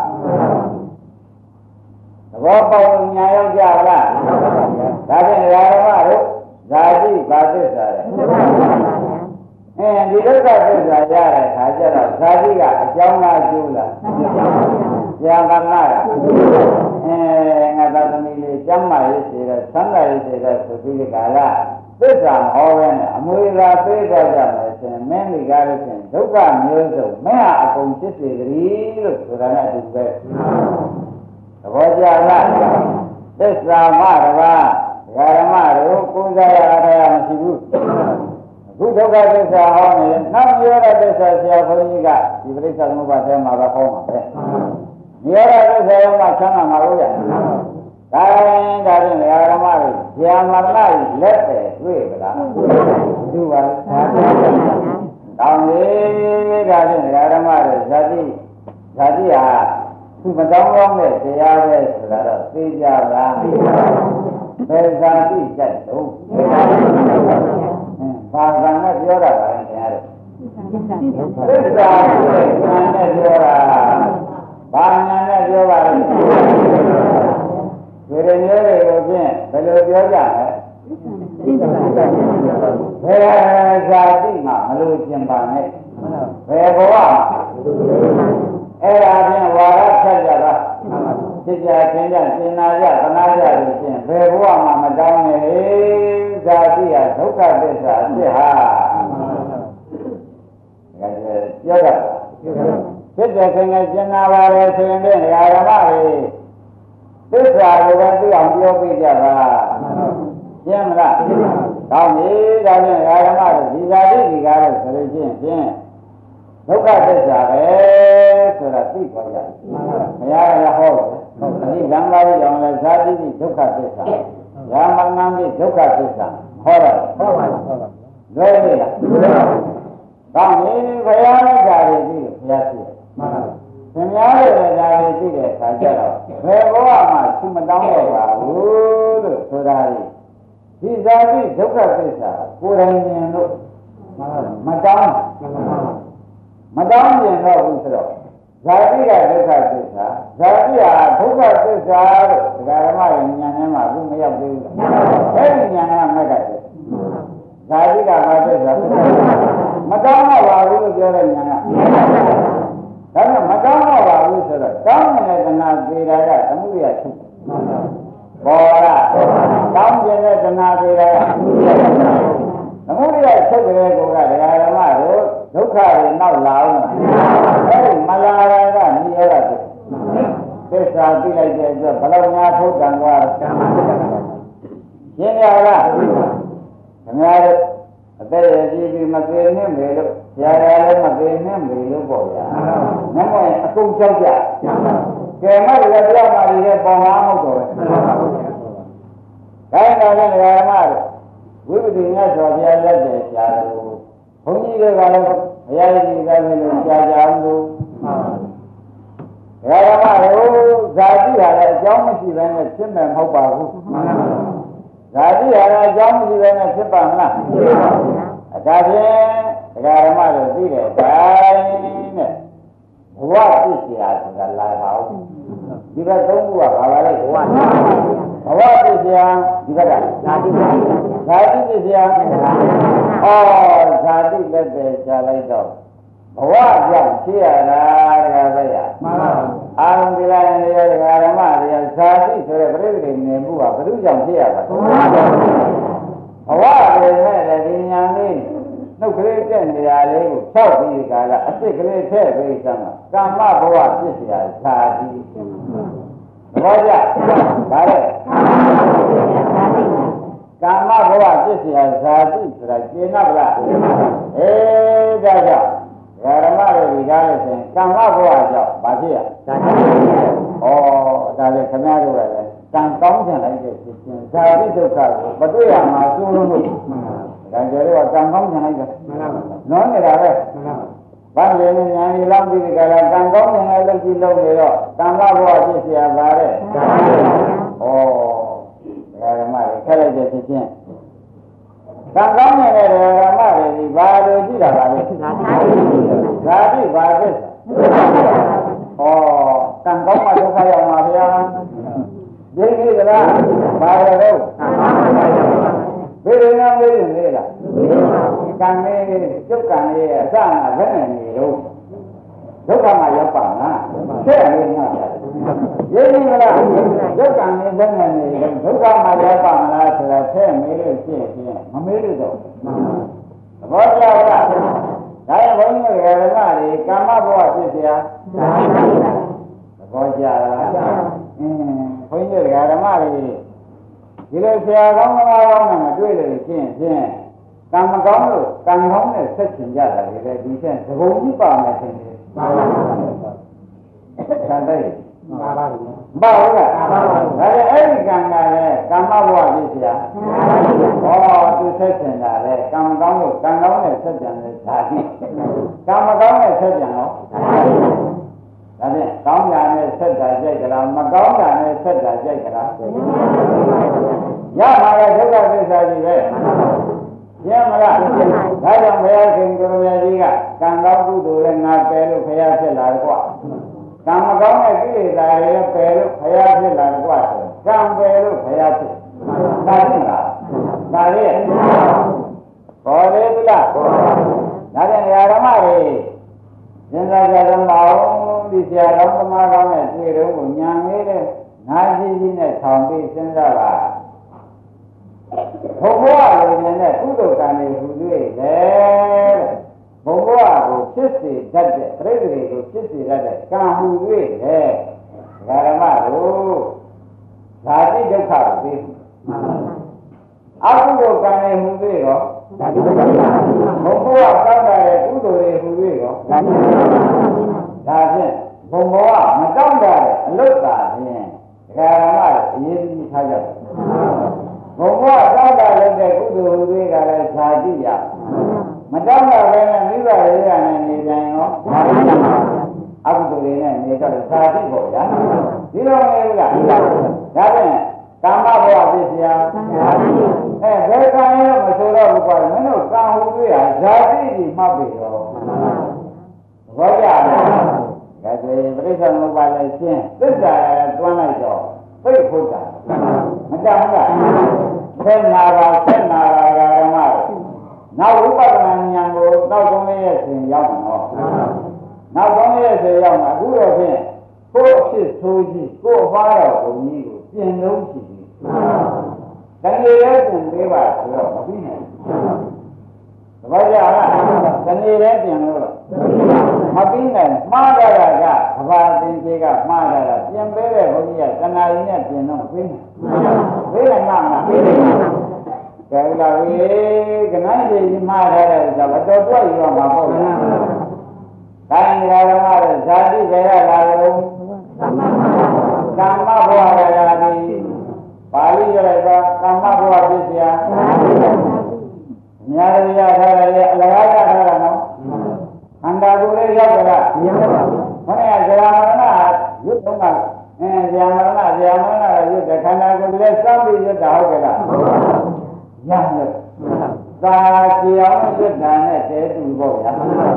သဘောပေါက်ညာရောက်ကြလားဒါဖြင့်ဓမ္မတို့ဇာတိဘာသစ္စာလဲအဲဒီဒုက္ခသစ္စာရတဲ့ခါကျတော့ဇာတိကအကြောင်းလားကျိုးလားဇာမနာလားအဲငါသာသမီးလေးကျမ်းမာရေးစေတဲ့သံဃာရေးစေတဲ့ဆိုပြီးဒီကလာသစ္စာဟောပဲနဲ့အမွေသာပေးတော့ကြမယ်ရှင်မင်းဒီကားလို့ရှင်ဒုက္ခမျိုးစုံမင်းဟာအကုန်ဖြစ်စေကြည်လို့ဆိုတာနဲ့အတူပဲသဘောကျလားသစ္စာမတပါးဓမ္မတို့ကိုးစားရတာမရှိဘူးအခုဒုက္ခသစ္စာဟောနေတယ်နောက်ပြောတဲ့သစ္စာဆရာဘုန်းကြီးကဒီပရိစ္ဆေသမုပ္ပါဒ်ထဲမှာပဲဟောမှာပဲပြောတဲ့သစ္စာရောမှချမ်းသာမှာလို့ရဒါရင်ဒါဖြင့်ဓမ္မတို့ဇာမရဏလက်ပဲတွေ့ကြလားသူပါတောင်းလေဒါဖြင့်ဓမ္မတို့ဇာတိဇာတိဟာသူမတောင်းကောင်းတဲ့တရားပဲဆိုတာတော့သိကြပါဘယ်ဇာတိကြိုက်တော့ဘာကံနဲ့ပြောတာပါလဲခင်ဗျားတို့သစ္စာနဲ့ဉာဏ်နဲ့ပြောတာဘာဉာဏ်နဲ့ပြောပါလဲဒီလိုမျိုးတွေကိုဖြင့်ဘယ်လိုပြောကြလဲဘယ်ဇာတိမှမလို့ကျင်ပါနဲ့ဘယ်ဘဝအဲ့ဒါဖြင့်ဝါရဖြတ်ကြတာစိတ်ကြခြင်းကြရှင်းနာကြသနာကြလို့ဖြင့်ဘယ်ဘဝမှမတောင်းနဲ့ဇာတိဟာဒုက္ခသစ္စာအဖြစ်ဟာဒါကြပြောတာစိတ်ကြခြင်းကြရှင်းနာပါလေဆိုရင်လည်းဓမ္မတွေသစ္စာကိုပဲသိအောင်ပြောပြကြပါရှင်းမလားကောင်းပြီဒါဖြင့်ဓမ္မတွေဒီဇာတိဒီကားလို့ဆိုလို့ချင်းဖြင့်ဒုက္ခသစ္စာပဲဆိုတာသိပါကြ။ဘုရားကဟောတယ်။ဒီကံလာရအောင်လဲဇာတိဒုက္ခသစ္စာ။ယာမဏံဒီဒုက္ခသစ္စာဟောတယ်။ဟောပါလား။လွယ်ပြီလား။ကောင်းပြီဘုရားနဲ့ဓာရီပြီးဘုရားရှိတယ်။မှန်ပါဘူး။သင်များရဲ့ဓာရီပြီးတဲ့အခါကျတော့ဘယ်ဘဝမှသူမတောင်းတော့ပါဘူးလို့ဆိုတာလေ။ဒီဇာတိဒုက္ခသစ္စာကိုယ်တိုင်မြင်လို့မတောင်းမတောင်းကျင်တော့ဘူးဆိုတော့ဇာတိကဒုက္ခသစ္စာဇာတိဟာဒုက္ခသစ္စာလို့ဒကာဓမ္မရဲ့ဉာဏ်ထဲမှာဘူးမရောက်သေးဘူးအဲ့ဒီဉာဏ်ကမက်ကတယ်ဇာတိကဘာသစ္စာမတောင်းတော့ပါဘူးလို့ပြောတဲ့ဉာဏ်ကဒါပေမဲ့မတောင်းတော့ပါဘူးဆိုတော့တောင်းနေတဲ့တဏှာသေးတာကသမုဒယဖြစ်ပေါ်လာတောင်းကျင်တဲ့တဏှာသေးတာကသမုဒယချုပ်တဲ့ကောကဒကာဓမ္မတို့ဒုက္ခတွေနောက်လာအောင်အဲဒီမလာရတာနိရောဓဖြစ်သစ္စာသိလိုက်တဲ့အတွက်ဘလောက်များထုတ်တန်သွားရှင်းရလားခင်ဗျားတို့အသက်ရည်ကြီးပြီးမသေးနဲ့မေလို့ဆရာရလည်းမသေးနဲ့မေလို့ပေါ့ဗျာနမောအကုန်ကြောက်ကြကဲမလည်းတရားမာရီရဲ့ပုံမှာမဟုတ်တော့ပဲခိုင်းတော်တဲ့ဓမ္မတို့ဝိပဿနာဆိုဘုရားလက်တဲ့ဆရာတို့ဘုန်းကြီးတွေကလည်းဘုရားကြီးကလည်းကြာကြာအောင်လို့ဓမ္မတို့ဇာတိဟာလည်းအကြောင်းမရှိဘဲနဲ့ဖြစ်မယ်မဟုတ်ပါဘူးဇာတိဟာလည်းအကြောင်းမရှိဘဲနဲ့ဖြစ်ပါမလားအဒါဖြင့်ဓမ္မတို့သိတဲ့အတိုင်းနဲ့ဘဝဖြစ်เสียဆိုတာလာပါဦးဒီဘက်သုံးခုကဘာပါလဲဘဝဘဝဖြစ်เสียဒီဘက်ကဇာတိဇာတိဖြစ်เสียဩဇာတိလက်တယ်ချလိုက်တော့ဘဝကြောင့်ဖြစ်ရတာတရားပဲရမှန်ပါဘူးအာရုံဒီလိုက်ရဲ့ဓမ္မတွေဇာတိဆိုတဲ့ပြိဋိနေမှုကဘယ်သူကြောင့်ဖြစ်ရတာဘဝတွေနဲ့လည်းဒီညာလေးနှုတ်ကလေးတက်နေတာလေးကိုဖြောက်ပြီးကြလားအစ်စ်ကလေးထည့်ပြီးစမ်းကာမဘဝဖြစ်เสียဇာတိဘောကြဒါလေကာမဘဝဖြစ်เสียဇာတိဆိုတာကျင့်နာဗလားအေးဒါကြောင့်ဓမ္မတွေဒီကားလို့ဆိုရင်ကာမဘဝကြောင့်ဘာဖြစ်ရဇာတိဩဒါလေခင်ဗျားတို့လည်းကံကောင်းကြလိုက်တဲ့ဖြစ်ခြင်းဇာတိဒုက္ခကိုမတွေ့ရမှာစိုးလို့လို့ဓကျော်တော့ကံကောင်းကြလိုက်တယ်နော်နေတာပဲဘာလို့လဲညာကြီးလောက်ပြီးကြလားကံကောင်းကြတဲ့လုပ်ကြည့်လုပ်နေတော့ကံမဘဝဖြစ်เสียပါတဲ့ဩဓမ္မတွေခက်လိုက်တဲ့ဖြစ်ချင်းကံကောင်းနေတဲ့ဓမ္မတွေဒီဘာလို့ကြည့်တာပါလဲဇာတိဘာသစ္စာဩကံကောင်းမှဒုက္ခရောက်မှာဗျာဒီကိစ္စလားဘာလို့လဲဘယ်လိုများလေးနေလားကံလေးကျုပ်ကံလေးအစနာဘယ်နဲ့နေတော့ဒုက္ခမှာရောက်ပါလားဆက်နေမှာရင်းနေလားကျုပ်ကံလေးဘယ်နဲ့နေတော့ဒုက္ခမှာရောက်ပါမလားဆိုတာဆက်မေးလို့ရှိရင်မမေးလို့တော့သဘောကျလားဒါရင်ဘုန်းကြီးတွေဓမ္မတွေကာမဘဝဖြစ်เสียသဘောကျလားအင်းဘုန်းကြီးတွေဓမ္မတွေဒီလိုဆရာကောင်းသမားကောင်းနဲ့တွေ့လို့ရှိရင်ဖြင့်ကံမကောင်းလို့ကံကောင်းနဲ့ဆက်ချင်ကြတာလေဒီဖြင့်သဘုံကြီးပါမယ်ထင်တယ်မှန်ပါပါဆန်တဲ့မှန်ပါပါဘာလို့လဲဒါလည်းအဲ့ဒီကံကလည်းကာမဘဝဖြစ်เสียဟောသူဆက်ချင်တာလေကံမကောင်းလို့ကံကောင်းနဲ့ဆက်ချင်တယ်ဒါတိကံမကောင်းနဲ့ဆက်ချင်တော့ဒါဖြင့်ကောင်းတာနဲ့ဆက်တာကြိုက်ကြလားမကောင်းတာနဲ့ဆက်တာကြိုက်ကြလားရပါရဲ့ဒုက္ခသစ္စာကြီးပဲရမလားဒါကြောင့်ဘုရားရှင်ကိုရမကြီးကကံကောင်းကုသိုလ်လည်းငါပယ်လို့ဘုရားဖြစ်လာတယ်ကွာကံမကောင်းတဲ့ကိလေသာတွေလည်းပယ်လို့ဘုရားဖြစ်လာတယ်ကွာဆိုကံပယ်လို့ဘုရားဖြစ်ဒါသိလားဒါလေးဘောလေးပြီလားဒါကြောင့်ဓမ္မတွေသင်္ခါရဓမ္မအောင်ဒီဆရာတော်သမားကောင်းနဲ့တွေ့တော့ကိုညာလေးတဲ့နာရှိရှိနဲ့ထောင်ပြီးစဉ်းစားပါဘုရားလိုနေတဲ့ကုသိုလ်ကံတွေဟူ၍လေဘုရားကိုဖြစ်စေတတ်တဲ့ပြိတ္တိကိုဖြစ်စေတတ်တဲ့ကံဟူ၍လေဓမ္မတို့ဓာတိဒုက္ခကိုသိအကုသိုလ်ကံတွေဟူ၍ရောဓာတိဒုက္ခဘုရားတောင်းတဲ့ကုသိုလ်တွေဟူ၍ရောဓာတိဒုက္ခဒါဖြင့်ဘုံဘောကမတောင်းတဲ့အလုတ်သာဖြင့်ဒကာရမအရေးကြီးထားကြတယ်ဘုံဘောကတောင်းတာလည်းတဲ့ကုသိုလ်တွေကလည်းဇာတိရမတောင်းတာလည်းမိဘတွေကလည်းနေကြရောဇာတိရအကုသိုလ်တွေနဲ့နေတော့ဇာတိပေါ့ဗျာဒီလိုမျိုးကဒါဖြင့်ကာမဘဝဖြစ်เสียအဲဘယ်ကံရောမဆိုတော့ဘူးကွာမင်းတို့ကံဟူတွေ့ဟာဇာတိကြီးမှတ်ပြီတော့ဘောကြတယ်ဒါဆိုရင်ပြိဿမုပ္ပါလည်းရှင်းသစ္စာလည်းတွန်းလိုက်တော့သိဖို့တာမကြောက်ဘူးလားဆက်နာပါဆက်နာပါဓမ္မနောက်ဥပဒနာဉာဏ်ကိုနောက်ဆုံးလေးရဲ့ရှင်ရောက်မှာတော့နောက်ဆုံးလေးရဲ့ရှင်ရောက်မှာအခုတော့ဖြင့်ကိုယ်အဖြစ်ဆိုးကြီးကိုယ်အပါတော်ဘုံကြီးကိုပြင်လုံးရှိပြီတကယ်လည်းပြင်ပေးပါဆိုတော့မပြီးနိုင်သဘောကျလားတကယ်လည်းပြင်လို့မပြီးနိုင်မှားကြတာကကဘာသင်္ကေကမှားကြတာပြင်ပေးတဲ့ဘုန်းကြီးကတဏှာကြီးနဲ့ပြင်တော့ပြီးနိုင်ပြီးနိုင်မှာမလားပြီးနိုင်ပါကဲလာပြီကနိုင်ကြီးမှားထားတဲ့ဆိုတော့တော်တော်ရောမှာပေါ့ဗျာတိုင်းရဓမ္မရဲ့ဇာတိပဲရလာလို့ကမ္မဘဝရလာပြီပါဠိရတဲ့ကမ္မဘဝဖြစ်เสียအများကြီးရထားတယ်အလကားရထားတာနော်ခန္ဓာကိုယ်လေးရောက်ကြလားမရောက်ပါဘူးခொနည်းဇရာမရဏရွတ်တော့ကအဲဇရာမရဏဇရာမရဏရွတ်တဲ့ခန္ဓာကိုယ်လေးစမ်းပြီးရွတ်တာဟုတ်ကြလားရလို့သာကြောင်ရွတ်တာနဲ့တဲတူပေါ့ဗျာ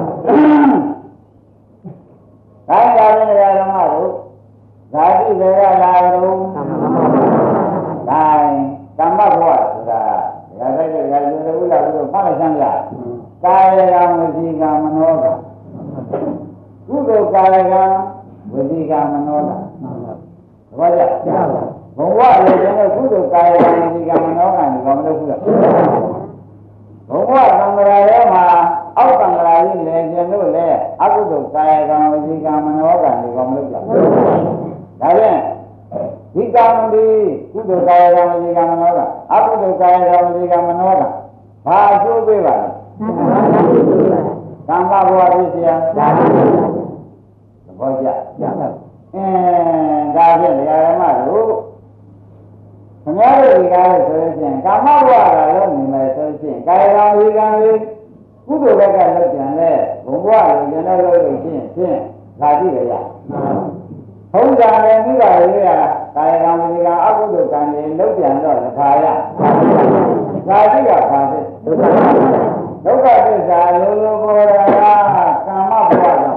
ဒါကြောင့်လည်းဓမ္မတို့ဇာတိတွေရလာတော့ဒါကမ္မဘဝဆိုတာဒါလည်းကြည့်ကြရုံနဲ့ဥလာလို့ဖတ်လိုက်စမ်းလားကာယကံဝစီကံမနောကကုသိုလ်ကာယကံဝစီကံမနောကဘာကြဘုံဝလည်းကျတော့ကုသိုလ်ကာယကံဝစီကံမနောကဒီကောင်မလို့ခုလားဘုံဝသံဃာရဲမှာအောက်သံဃာကြီးလည်းကျလို့လေအကုသိုလ်ကာယကံဝစီကံမနောကဒီကောင်မလို့ကြဒါဖြင့်ဒီကံဒီကုသိုလ်ကာယကံဝစီကံမနောကအကုသိုလ်ကာယကံဝစီကံမနောကဘာအကျိုးပေးပါလဲကမ္မဘဝဖြစ်เสียသဘောကျအင်းဒါဖြင့်ဓမ္မတို့ခင်ဗျားတို့ဒီကားလို့ဆိုလို့ရှိရင်ကာမဘဝကလုံးနေမယ်ဆိုလို့ရှိရင်ကာယကံဝိကံလေးကုသိုလ်ဘက်ကလုပ်ပြန်လဲဘုံဘဝကိုကျန်တော့လို့ရှိရင်ဖြင့်လာကြည့်ရရဘုံကံလည်းမိပါလေကကာယကံဝိကံအကုသိုလ်ကံတွေလုပ်ပြန်တော့လခါရလာကြည့်ရပါစေဒုက္ခသစ္စာလုံးလုံးပေါ်တာကာမဘဝကြောင့်ပေါ်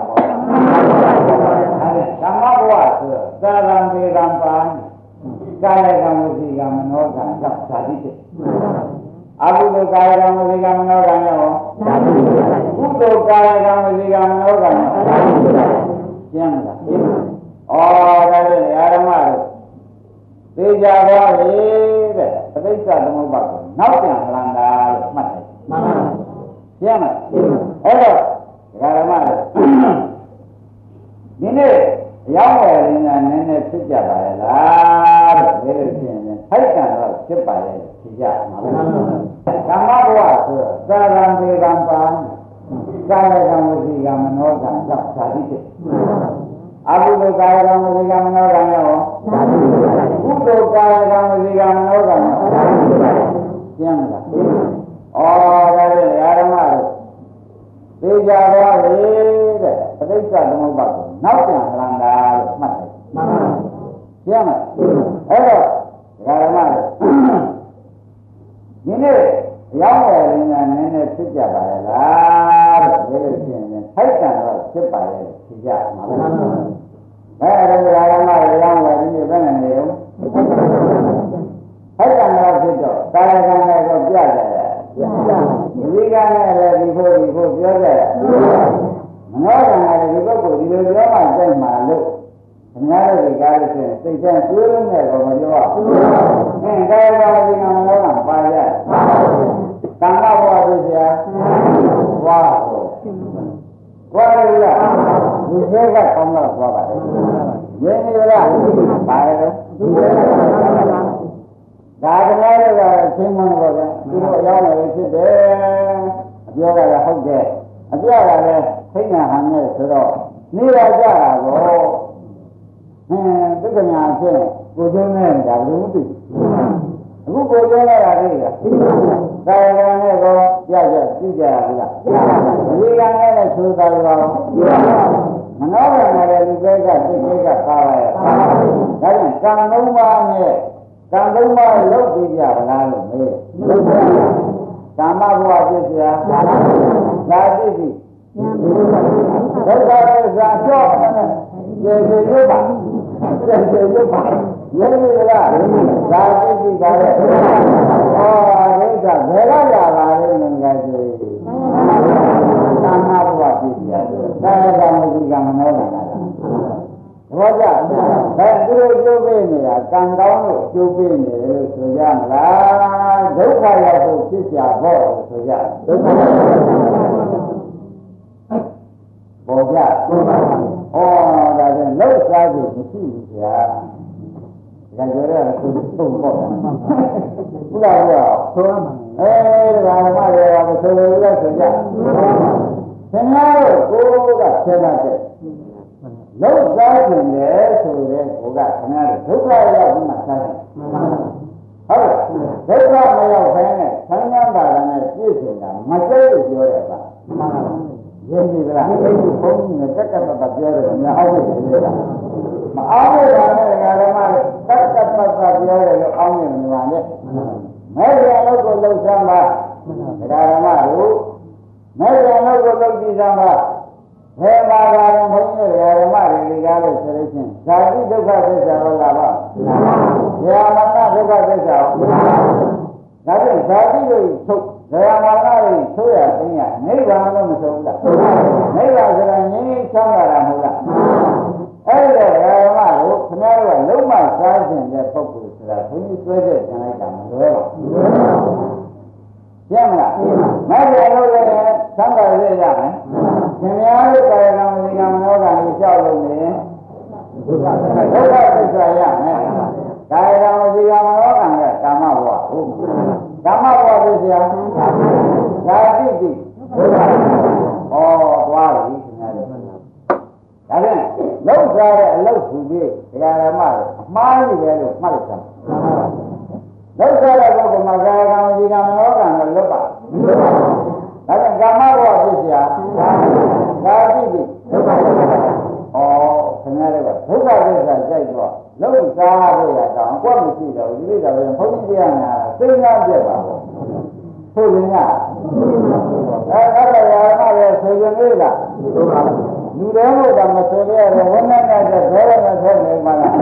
ကာမဘဝဆိုသာရံပေကံပါကာယကံဝစီကံမနောကံကြောင့်သာတိတယ်အဘုဒ္ဓကာယကံဝစီကံမနောကံရောဘုဒ္ဓကာယကံဝစီကံမနောကံရောကျမ်းလားဩဒါလည်းအာရမတို့သိကြပါလေတဲ့ပဋိစ္စသမုပ္ပါဒ်ကိုနောက်ပြန်လန်တာလို့မှတ်တယ်မှန်ပါပါကျမ်းလားအဲ့တော့အာရမတို့ဒီနေ့ရောက်ရရင်လည်းနည်းနည်းဖြစ်ကြပါရဲ့လားတဲ့ဒါလို့ရှိရင်ထိုက်ကံတော့ဖြစ်ပါရဲ့ဖြစ်ကြမှာပဲဓမ္မဘဝဆိုသာရံပေကံပါကာယကံဝစီကံမနောကံကြောင့်သာတိတယ်အဘုဒ္ဓကာယကံဝစီကံမနောကံရောဘုဒ္ဓကာယကံဝစီကံမနောကံရောကျမ်းလားဩဒါလည်းအာရမတို့သိကြပါလေတဲ့ပဋိစ္စသမုပ္ပါဒ်ကိုနောက်ပြန်လန်တာလို့မှတ်တယ်မှန်ပါပါကျမ်းလားအဲ့တော့ဓမ္မတို့ဒီနေ့ရောက်ရရင်လည်းနည်းနည်းဖြစ်ကြပါရဲ့လားတဲ့ဒါလို့ရှိရင်ထိုက်ကံတော့ဖြစ်ပါရဲ့ဖြစ်ကြမှာပဲအဲ့ဒါဓမ္မတို့ရောက်ရဒီနေ့ဘယ်နဲ့နေရောထိုက်ကံတော့ဖြစ်တော့ကာယကံနဲ့တော့ပြကြတယ်ဒီကံနဲ့လည်းဒီဖို့ဒီဖို့ပြောကြတယ်မနောကံနဲ့ဒီပုဂ္ဂိုလ်ဒီလိုပြောမှကြိုက်မှာလို့ခင်ဗျားတို့ဒီကားလို့ဆိုရင်စိတ်ထဲတွေးလို့နဲ့တော့မပြောဘူး။အင်းကာယကံဒီကံလောကပါရ။သံဃာဘဝပြည့်စရာဝါဟုတ်။ဝါရလားဒီဘက်ကကောင်းတော့သွားပါတယ်။ရင်းနေလားပါရလို့ဒါကလည်းတော့ချင်းမလို့ပဲသူတို့ရောက်နေဖြစ်တယ်အပြောကလည်းဟုတ်တယ်အပြောကလည်းသိညာဟန်နဲ့ဆိုတော့နေရကြတာကိုဟင်းသိက္ခာအဖြစ်ကိုကျိုးနဲ့ဒါလို့မသိအခုကိုကျိုးနဲ့ရသေးတယ်ဒါကလည်းကိုရကြကြည့်ကြရလားဒီကနေ့လည်းသိုးသားရောမနောကလည်းဒီဘက်ကသိဘက်ကပါလာရဲ့ဒါကြောင့်ကံလုံးပါနဲ့ကံသုံးပါးလုပ်ပြီးကြပါလားလို့မေးလုပ်ပါကာမဘဝပြည့်စရာလာကြည့်ကြည့်ဒုက္ခသစ္စာကြောက်တယ်ကျေကျေရုပ်ပါကျေကျေရုပ်ပါရင်းနေလားလာကြည့်ကြည့်ပါလေဩဒိဋ္ဌဘယ်လာရပါလဲငါကြည့်ကာမဘဝပြည့်စရာကာယကံဝစီကံမနောကံဘောကြဘယ်သူတို့ကျိုးပေးနေတာကံကောင်းလို့ကျိုးပေးနေတယ်လို့ဆိုကြမလားဒုက္ခရောက်ဖို့ဖြစ်ကြဖို့ဆိုကြဒုက္ခဘောကြဩဒါဆိုလောက်စားဖို့မရှိဘူးဗျာဒါကြရတာသူသုံးပေါ့ဘုရားကဆိုရမှာအဲဒါကမှလည်းမဆိုလို့လည်းဆိုကြခင်ဗျားတို့ကိုယ်ကဆက်တတ်တဲ့လောက်စားခြင်းလေဆိုတဲ့ဘုရားခင်ဗျားတို့ဒုက္ခရောက်ပြီးမှစားတယ်ဟုတ်လားဒုက္ခမရောက်ဘဲနဲ့ဆန်းရဲတာနဲ့ပြည့်စုံတာမကျဲလို့ပြောရပါရင်းပြီလားဘုန်းကြီးနဲ့တက်ကပတ်ပတ်ပြောတယ်မအောင်ဘူးပြောတာမအောင်ဘူးတာနဲ့ငါဓမ္မနဲ့တက်ကပတ်ပတ်ပြောတယ်လို့အောင်းနေမှာနဲ့မဲရအလုပ်ကိုလှုပ်ရှားမှာဒကာဓမ္မတို့မဲရအလုပ်ကိုလှုပ်ကြည့်စမ်းပါဘယ်မှာပါလဲဘုန်းကြီးတွေဓမ္မတွေကားလို့ဆိုလို့ချင်းဇာတိဒုက္ခသစ္စာဟုတ်လားပါဇာမနာဒုက္ခသစ္စာဟုတ်ဒါကြောင့်ဇာတိကိုထုတ်ဇာမနာကိုထုတ်ရသိရနိဗ္ဗာန်လို့မဆိုဘူးလားနိဗ္ဗာန်ဆိုတာငြိမ်းချမ်းသာတာမဟုတ်လားအဲ့ဒါဓမ္မကိုခင်ဗျားတို့ကလုံးမစားခြင်းတဲ့ပုဂ္ဂိုလ်ဆိုတာဘုန်းကြီးဆွဲတဲ့ဉာဏ်လိုက်တာမလွဲပါဘူးရမလားမရလို့လည်းသံဃာရရမယ်ခင်ဗျားတို့ကာယကံဝစီကံမနောကံကိုကြောက်လို့နေဒုက္ခသစ္စာရမယ်ကာယကံဝစီကံမနောကံကကာမဘဝဟုတ်ကာမဘဝပြည့်စရာဇာတိတိဩသွားပြီခင်ဗျားတို့ဒါဖြင့်လောက်စားတဲ့အလုပ်သူပြီးဒကာရမတွေအမှားကြီးပဲလို့မှတ်လိုက်ကြဖို့ရတော့အကွက်မရှိတော့ဒီလိုတော့ဘုန်းကြီးတရားနာသိညာပြတ်ပါဘူးဆိုရင်ကအဲအဲ့ဒါရာမလည်းဆိုရင်လေးကလူတော်တို့ကမဆိုရတဲ့ဝိနည်းနဲ့ဘယ်လိုလဲဆိုနေမှာလား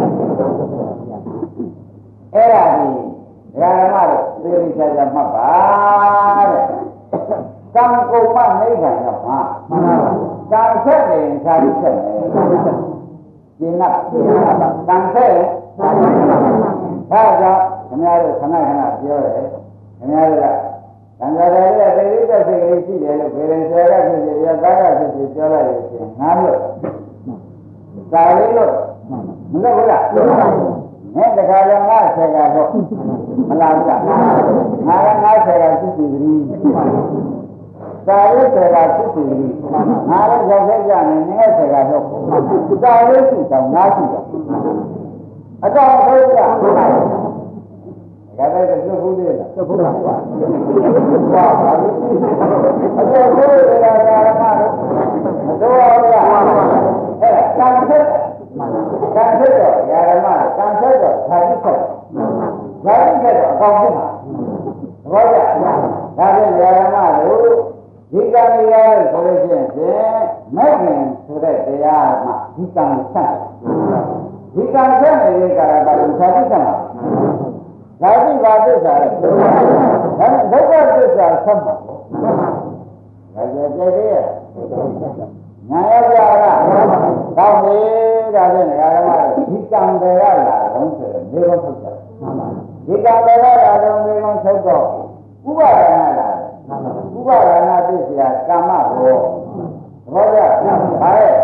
အဲ့ဒါဒီရာမတို့သိရိချာချာမှတ်ပါတဲ့ကံကုန်မနိဗ္ဗာန်ရောက်မှာကံဆက်နေခါပြီးဆက်နေကျင်နာကံဆက်ဒါကြောင့်ခင်ဗျားတို့ခဏခဏပြောတယ်ခင်ဗျားတို့ကသံဃာတော်ရဲ့တိရိစ္ဆာစိတ်ကလေးရှိတယ်လို့ဘယ်ရင်ဆရာကဖြစ်ဖြစ်ရသားကဖြစ်ဖြစ်ပြောလိုက်လို့ရှိရင်ငါလို့သာလေးလို့မလို့ဘူးလားနဲ့တခါလည်းငါဆယ်ကတော့မလားဘူးလားငါလည်းငါဆယ်ကဖြစ်ပြီသတိသာလေးဆယ်ကဖြစ်ပြီငါလည်းရောက်ခဲ့ကြနေငါဆယ်ကတော့သာလေးရှိတော့ငါရှိတော့အတော့ဟုတ်ကဲ့ဒါလည်းလွတ်ဖို့လေလားလွတ်ဖို့ပါဘာလို့အတော့ကိုယ်ကလည်းကာရမလို့မတော်ရဘူးအဲကံဆက်ကံဆက်တော့ယာရမကံဆက်တော့ဓာတိဆက်ဓာတိဆက်တော့အကောင်းဖြစ်မှာသဘောကျဒါဖြင့်ယာရမလို့ဒီကံတရားလို့ဆိုလို့ရှိရင်မဲ့ခင်ဆိုတဲ့တရားမှဒီကံဆက်ဒီကံဆက်နေတဲ့ကာရကဓာတိဆက်မှာဓာတိပါသစ္စာတဲ့ဒါနဲ့ဒုက္ခသစ္စာဆက်မှာပေါ့ဒါကြည့်ကြည့်ရညာရကြလားကောင်းပြီဒါဖြင့်ဓမ္မဒီကံတွေရလာတော့ဆိုတော့နေတော့ထုတ်တယ်ဒီကံတွေရလာတော့နေတော့ထုတ်တော့ဥပါဒနာလာဥပါဒနာသိစရာကာမဘောသဘောကျဒါရဲ့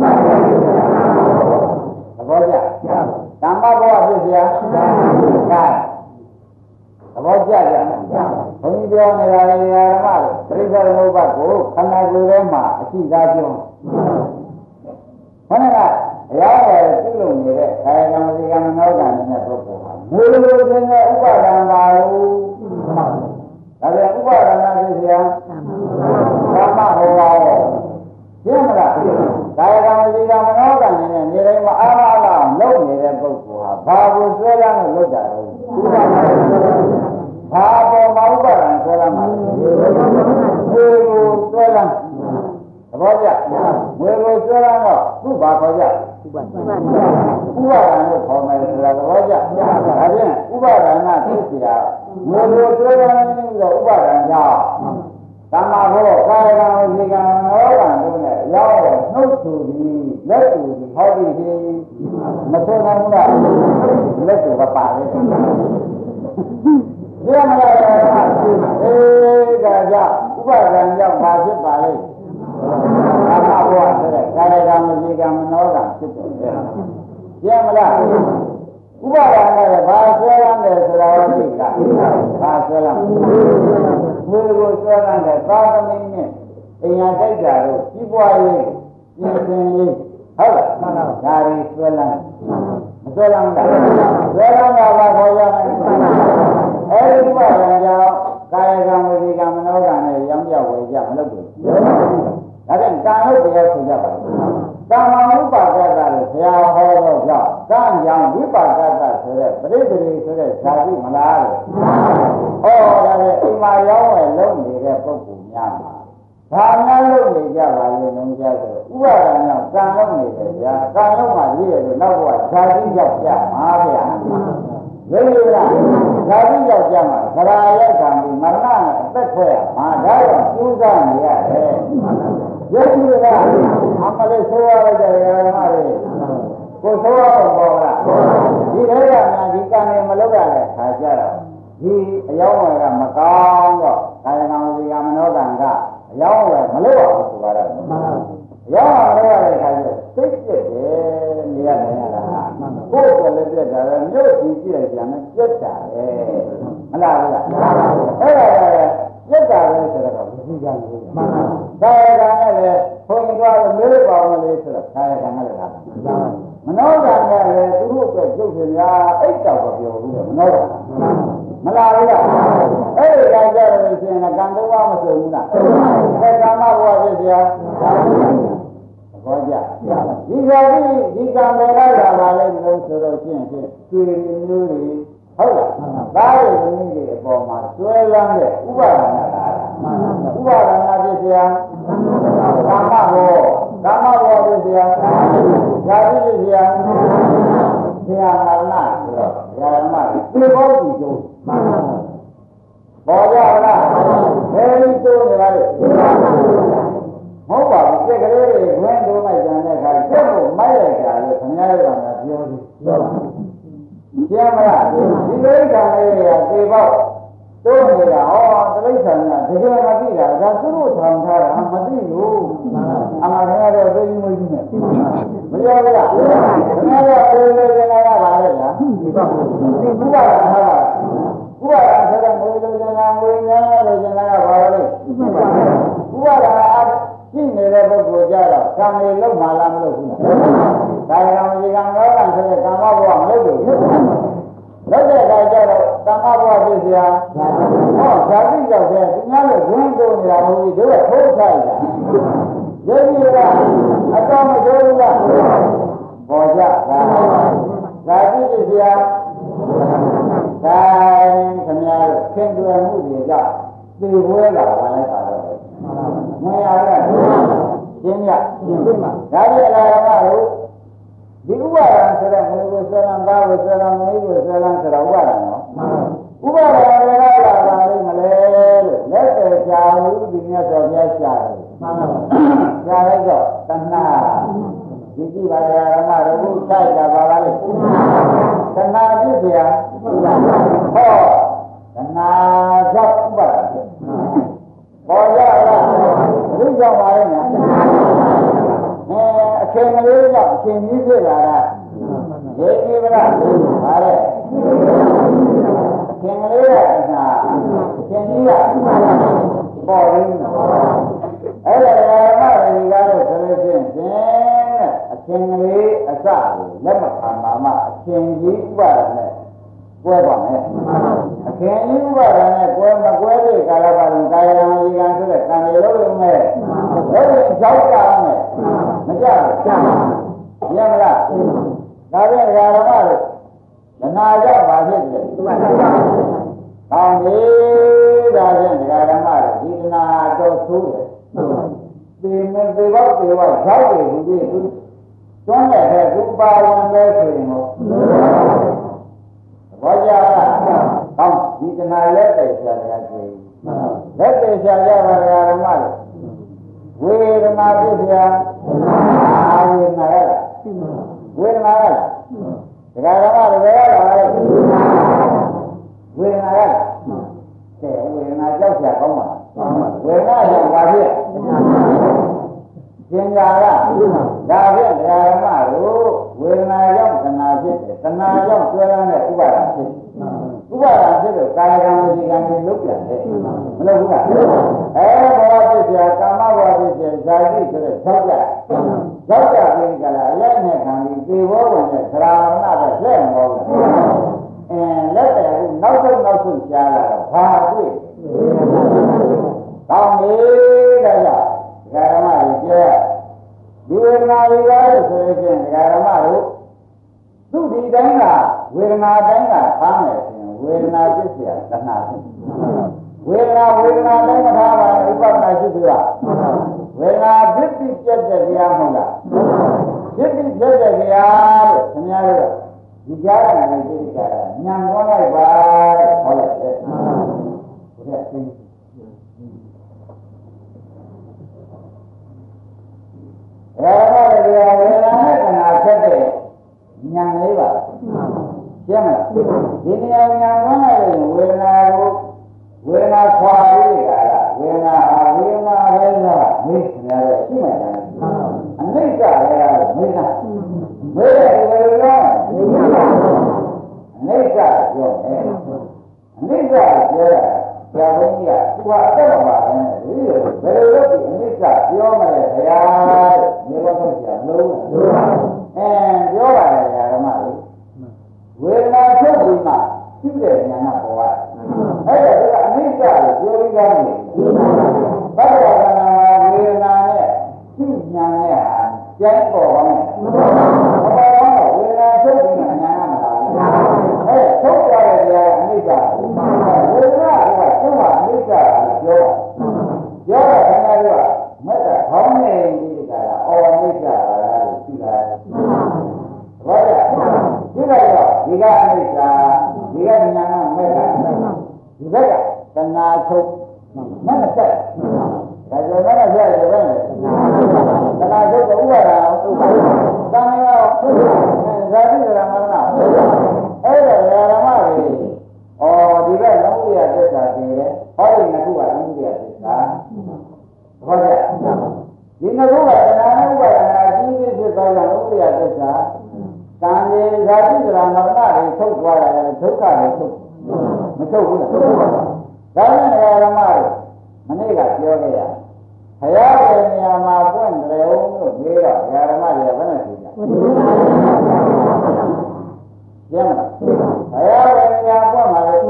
သဘောကျကာမဘောသိစရာကဲသဘောကျကြဘုန်းကြီးပြောနေတာလေဓမ္မတို့ပြိဿရမုပ္ပါကိုခန္ဓာကိုယ်ထဲမှာအရှိသားပြောခန္ဓာကအရာရဲ့ပြုလုပ်နေတဲ့ခန္ဓာကံဒီကံနောကံနဲ့ပုဂ္ဂိုလ်ဟာမူလိုခြင်းနဲ့ဥပါဒံပါလို့ဒါပြန်ဥပါဒနာဖြစ်เสียကာမဟောပါရှင်းမလားကာယကံဒီကံနောကံနဲ့နေတိုင်းမှာအာမအလားလုပ်နေတဲ့ပုဂ္ဂိုလ်ဟာဘာကိုဆွဲလန်းလို့လုပ်တာလဲဘာပေါ်မှာဥပါဒံဆွဲလန်းမှာလဲဘယ်ကိုဆွဲလန်းသဘောကျဝေကိုဆွဲလန်းတော့သူ့ဘာခေါ်ကြဥပါဒနာဥပါဒနာလို့ခေါ်မယ်ဆိုတာသဘောကျဒါဖြင့်ဥပါဒနာသိစရာဝေကိုဆွဲလန်းနေပြီးတော့ဥပါဒနာကြောင့်ကာမဘောကာယကံဝစီကံနောကံတို့နဲ့ရောက်တော့နှုတ်ဆူပြီးလက်ဆူပြီးဟောပြီးဒီမဆွဲနိုင်ဘူးလားလက်ဆူကပါတယ်ဒီမှာလည်းအေးဒါကြောင့်ဥပါဒံကြောင့်ဘာဖြစ်ပါလဲကာမဘဝဆိုတဲ့ကာယကံဝစီကံမနောကံဖြစ်တယ်။ကျန်မလားဥပါဒံနဲ့ဘာဆွဲရမ်းတယ်ဆိုတာသိလား။ဘာဆွဲရမ်းဘယ်ကိုဆွဲရမ်းတယ်သာသမီနဲ့အင်္ဂါတိုက်တာတို့ကြီးပွားရေးပြင်ဆင်ရေးဟုတ်လားမှန်ပါဒါရီဆွဲရမ်းမဆွဲရမ်းဘူးဆွဲရမ်းတာဘာခေါ်ရမလဲအဲဒီဥပါဒံကြောင့်ကာယကံဝစီကံမနောကံနဲ့ရောင်းပြဝယ်ကြမလုပ်ဘူးဒါပြန်ကာယတရားဆိုကြပါလားကာမဝိပါကတလို့ဆရာဟောတော့ကြောင့်ကံကြောင့်ဝိပါကတဆိုတဲ့ပရိသေရီဆိုတဲ့ဇာတိမလားလို့ဟောဒါလည်းအိမ်မှာရောင်းဝယ်လုပ်နေတဲ့ပုဂ္ဂိုလ်များမှာဘာများလုပ်နေကြပါလဲလုံးကြဆိုဥပါဒဏ်ကြောင့်ကံလုပ်နေတယ်ဗျာကံလုပ်မှရည်ရလို့နောက်ဘဝဇာတိရောက်ကြမှာဗျာဝိရိယဇာတိရောက်ကြမှာသရာရောက်ကံပြီးမရဏနဲ့အသက်ဖွဲ့ရမှာဒါကြောင့်ကျူးစားနေရတယ်ယုတ်ကြီးကအမလေးဆိုးရလိုက်တဲ့ဓမ္မတွေကိုဆိုးရတော့ပေါ်လားဒီထဲကများဒီကံနဲ့မလုပ်ရတဲ့ခါကြတော့ဒီအယောင်းဝယ်ကမကောင်းတော့ခန္ဓာကံဒီကမနောကံကအယောင်းဝယ်မလုပ်ရဘူးဆိုပါတော့အယောင်းဝယ်ရတဲ့ခါကျစိတ်ပြည့်တယ်နေရတယ်လားကိုယ်ကလည်းပြည့်တာပဲမြို့ကြီးကြည့်လိုက်ပြန်နဲ့ပြည့်တာပဲမလားဘူးလားအဲ့ဒါလည်းပြည့်တာပဲဆိုတော့ဒီကံကိုမှန်ပါဒါကလည်းဘုံသွားလို့မေးပါမလို့ဆိုတော့ခါရကံလည်းလာတာမနောကံကလည်းသူတို့အတွက်ကျုပ်ရှင်များအိတ်တောက်ပြောဘူးလေမနောကံမလားဘူးလားအဲ့ဒီကံကြလို့ရှိရင်ကံတော့မဆိုဘူးလားဘယ်ကံမဘဝဖြစ်เสียသဘောကြဒီကနေ့ဒီကံပဲလာပါလိမ့်လို့ဆိုတော့ချင်းချင်းကျွေမျိုးတွေဟုတ်လားသားရည်သမီးတွေအပေါ်မှာကျွဲလန်းတဲ့ဥပါဒနာလာဥပါဒနာဖြစ်เสียကာမဘောကာမဘောဖြစ်เสียဇာတိဖြစ်เสียဆရာနာနာဆိုတော့ဆရာမတွေဘောကြည့်ကြုံပေါ်ကြလားဘယ်လိုတိုးနေပါလဲမဟုတ်ပါဘူးစိတ်ကလေးတွေဝင်တိုးလိုက်ကြတဲ့အခါကျတော့မိုက်လိုက်ကြလို့ခင်ဗျားတို့ကပြောသေးပြောပါကျမ်းမလားဒီလိုကံလေးတွေကသေပေါက်တိုးနေတာဟောတိရစ္ဆာန်ကတကယ်မသိတာဒါသူတို့ထောင်ထားတာမသိဘူးအမှန်တရားတော့သိမွေးကြီးနဲ့မပြောဘူးလားခင်ဗျားတို့ပြေးလေးနေတာကပါလေလားဒီပါဒီဘုရားကထားတာဘုရားကဆိုတော့ငွေလိုချင်တာငွေများလိုချင်တာကဘာလဲဘုရားကရှိနေတဲ့ပုဂ္ဂိုလ်ကြတော့ကံလေးလုံးမှလားမလို့ဘူးဒါကြောင့်ဒီကံရောကံဆိုတဲ့ကာမဘဝမလုပ်ဘူးလုပ်တဲ့အခါကျတော့ကာမဘဝဖြစ်เสียဟောဇာတိကြောင့်တဲ့ဒီများလို့ဝင်တိုးနေတာမဟုတ်ဘူးတို့ကထိုးဆိုင်တာယောဂီကအတော်မကျိုးဘူးလားပေါ်ကြတာဇာတိဖြစ်เสียဒါခင်ဗျားတို့ခင်တွယ်မှုတွေကြောင့်သေဘွဲလာပါလိုက်ပါတော့မရရရှင်းရရှင်းပြီမှာဒါပြအလားကတို့ဒီဥပါဒံဆိုတဲ့ငွေကိုဆွဲလန်းသားကိုဆွဲလန်းငွေကိုဆွဲလန်းဆိုတော့ဥပါဒံနော်ဥပါဒံလည်းလာပါလိမ့်မလဲလို့လက်တယ်ချာဘူးဒီမြတ်စွာဘုရားရှာတယ်မှန်ပါပါရှာလိုက်တော့တဏှာဒီကြည့်ပါရဓမ္မတို့ကိုဆိုင်တာပါပါလေတဏှာဖြစ်เสียဟောတဏှာကြောင့်ဥပါဒံပေါ်ရလားဘုရားပါလေနော်အဲအချိန်ကလေးကြောင့်အချိန်ကြီးဖြစ်လာတာရေးကြည့်မလားဟာလေအချိန်ကလေးကတဏှာအချိန်ကြီးကပေါ်ရင်းအဲ့ဒါဓမ္မတွေကတော့ဆိုလို့ရှိရင်အချိန်ကလေးအစကိုလက်မခံပါမှအချိန်ကြီးဥပါဒံနဲ့ကွဲပါမယ်အခင်းကြီးဥပါဒံနဲ့ကွဲမကွဲတဲ့ကာလပတ်လုံးကာယံဒီကံဆိုတဲ့ကံတွေလုံးလုံးနဲ့ဘယ်လိုကြောက်ကြအောင်လဲမကြဘူးကြားပါရမလားဒါပြန်ဓမ္မတို့ဒနာရောက်ပါဖြစ်တယ်ဟောဒီဒါပြန်ဓမ္မတို့ဒီဒနာတော့သိုးတယ်ဒီမဲ့ဒီဘောက်ဒီဘောက်ရောက်တယ်ဒီဒီတွန်းတဲ့သူပါဝင်လဲဆိုရင်တော့ဘောကြလားကောင်းဒီတနာလက်တည်ဆရာကကြွေးလက်တည်ဆရာကြပါဗျာဓမ္မတို့ဝေဒနာဖြစ်ဆရာအာဝေဒနာရလားဝေဒနာရလားဒကာဓမ္မတွေရလားဝေဒနာရလားတဲ့ဝေဒနာကြောက်ဆရာကောင်းပါဝေဒနာကြောင့်ပါဖြစ်ကျင်ညာကဒါဖြင့်ဒကာဓမ္မတို့ဝေဒနာကြောင့်တဏှာဖြစ်တယ်တဏှာကြောင့်ဆွဲလန်းတဲ့ဥပါဒံဖြစ်ဥပါဒံဖြစ်လို့ကာယကံဝစီကံတွေလုတ်ပြန်တယ်မလုပ်ဘူးလားအဲဘောဖြစ်เสียကာမဘောဖြစ်เสียဇာတိဆိုတဲ့၆ကြ၆ကြပြီးကြလားအရိုက်နဲ့ခံပြီးသေဘောဝင်တဲ့သရဏပဲလက်မဟုတ်ဘူးအဲလက်တယ်အခုနောက်ဆုံးနောက်ဆုံးကြားလာတော့ဘာတွေ့ကောင်းပြီဒါကြောင့်ဒကာဓမ္မတွေပြောဒီဝေဒနာတွေကလည်းဆိုရင်ဒကာဓမ္မတို့သူဒီတိုင်းကဝေဒနာတိုင်းကထားမယ်ဆိုရင်ဝေဒနာဖြစ်เสียတဏှာဖြစ်ဝေဒနာဝေဒနာတိုင်းမထားပါဘူးဥပဒနာရှိပြီလားဝေဒနာဖြစ်ပြီးပြတ်တဲ့တရားမဟုတ်လားဖြစ်ပြီးပြတ်တဲ့တရားလို့ခင်ဗျားတို့ဒီကြားရတယ်ဒီကြားရညံသွားလိုက်ပါတဲ့ဟောလိုက်တယ်ဘုရားသိဒါမှလည်းဝေဒနာနဲ့တဏှာဖြစ်တဲ့ဉာဏ်လေးပါရှင်းမလားဒီနေရာဉာဏ်ဝင်လာတဲ့ဝေဒနာကိုဝေဒနာခွာပြီးတာလားဝေဒနာဟာဝေဒနာပဲလားမေးခင်ဗျားတို့ရှိမှတယ်အနိစ္စပဲလားမေးတာမေးတယ်ဘယ်လိုလဲအနိစ္စပြောတယ်အနိစ္စပြောတာဆရာဘုန်းကြီးကသူကအသက်မပါဘူးဒီလိုဘယ်လိုလုပ်ပြီးအနိစ္စပြောမလဲခင်ဗျာမြေဘုရားဆရာလုံးအဲပြောပါတယ်ဓမ္မတွေဝေဒနာချုပ်ပြီးမှရှိတဲ့ဉာဏ်ကပေါ်ရတယ်အဲ့ဒါကအနိစ္စကိုပြောပြီးသားနေဘဂဝါဒနာဝေဒနာနဲ့ရှိဉာဏ်နဲ့ဟာတကျန်ပေါ်ပါမယ်အပေါ်တော့ဝေဒနာချုပ်ပြီးမှညာနာမလားအဲချုပ်သွားတဲ့တရားအနိစ္စဝေဒနာကကျုံးမှာအနိစ္စကိုပြောပြောတာခဏလေးကမက်တာခေါင်းနေပြီးကြတာအော်အနိစ္စပါလားလို့ရှိတာဘာလဲဒီကတော့ဒီကအနိစ္စဒီကညာနာမက်တာဒီဘက်ကတဏှာချုပ်မက်ဆက်ဒါကြောင့်လည်းဆက်ရပဲတဏှာချုပ်ကဥပါဒါဥပါဒါတဏှာရောဇာတိရမနာအဲ့ဒါဓမ္မတွေဩဒီဘက်လုံးဝရသစ္စာပြင်တယ်ဟောဒီနှစ်ခုကလုံးဝရသစ္စာဟုတ်ကဲ့ဒီနှစ်ခုကတဏှာနဲ့ဥပါဒါအကြီးကြီးဖြစ်သွားတာလုံးဝရသစ္စာတန်ရေဇာတိရမနာတွေထုတ်သွားတာလည်းဒုက္ခတွေထုတ်မထုတ်ဘူးလားဒါနဲ့ဓမ္မတွေမနေ့ကပြောခဲ့ရဘုရားရဲ့နေရာမှာပွင့်တယ်ဦးလို့ပြောတော့ဓမ္မတွေကဘယ်နဲ့ဖြေကြကျမ်းမှာဘုရားရဲ့နေရာပွင့်မှာလေ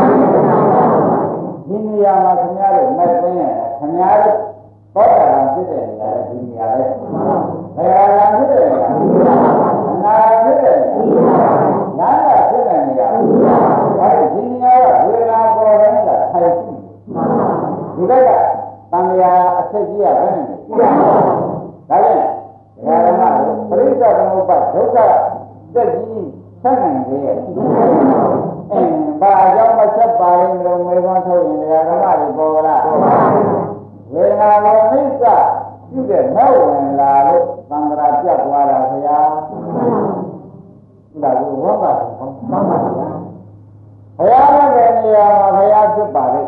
ဒီနေရာမှာခင်ဗျားတို့မဲ့သိရင်ခင်ဗျားတို့ဘောဓဂံဖြစ်တဲ့နေရာလေဒီနေရာလေဘုရားကဖြစ်တဲ့နေရာအနာဖြစ်တဲ့နေရာနာကဖြစ်တဲ့နေရာအဲဒီနေရာကဝေဒနာပေါ်တဲ့ကထိုင်ရှိဒီဘက်ကတန်မြာအဆက်ကြီးရဘယ်နဲ့လဲဒါပြန်ဓမ္မတို့ပရိစ္ဆေသမုပ္ပါဒုက္ခတက်ကြီးဆက်နိုင်လေအင်းဘာကြောင့်မဆက်ပါရင်လို့မေခွန်းထုတ်ရင်ဓမ္မတွေပေါ်လာဝေဒနာလောနိစ္စပြုတဲ့နောက်ဝင်လာလို့သံဃာပြတ်သွားတာဆရာဒါကဝတ်ပါဘုရားရဲ့နေရာမှာဘုရားဖြစ်ပါလေ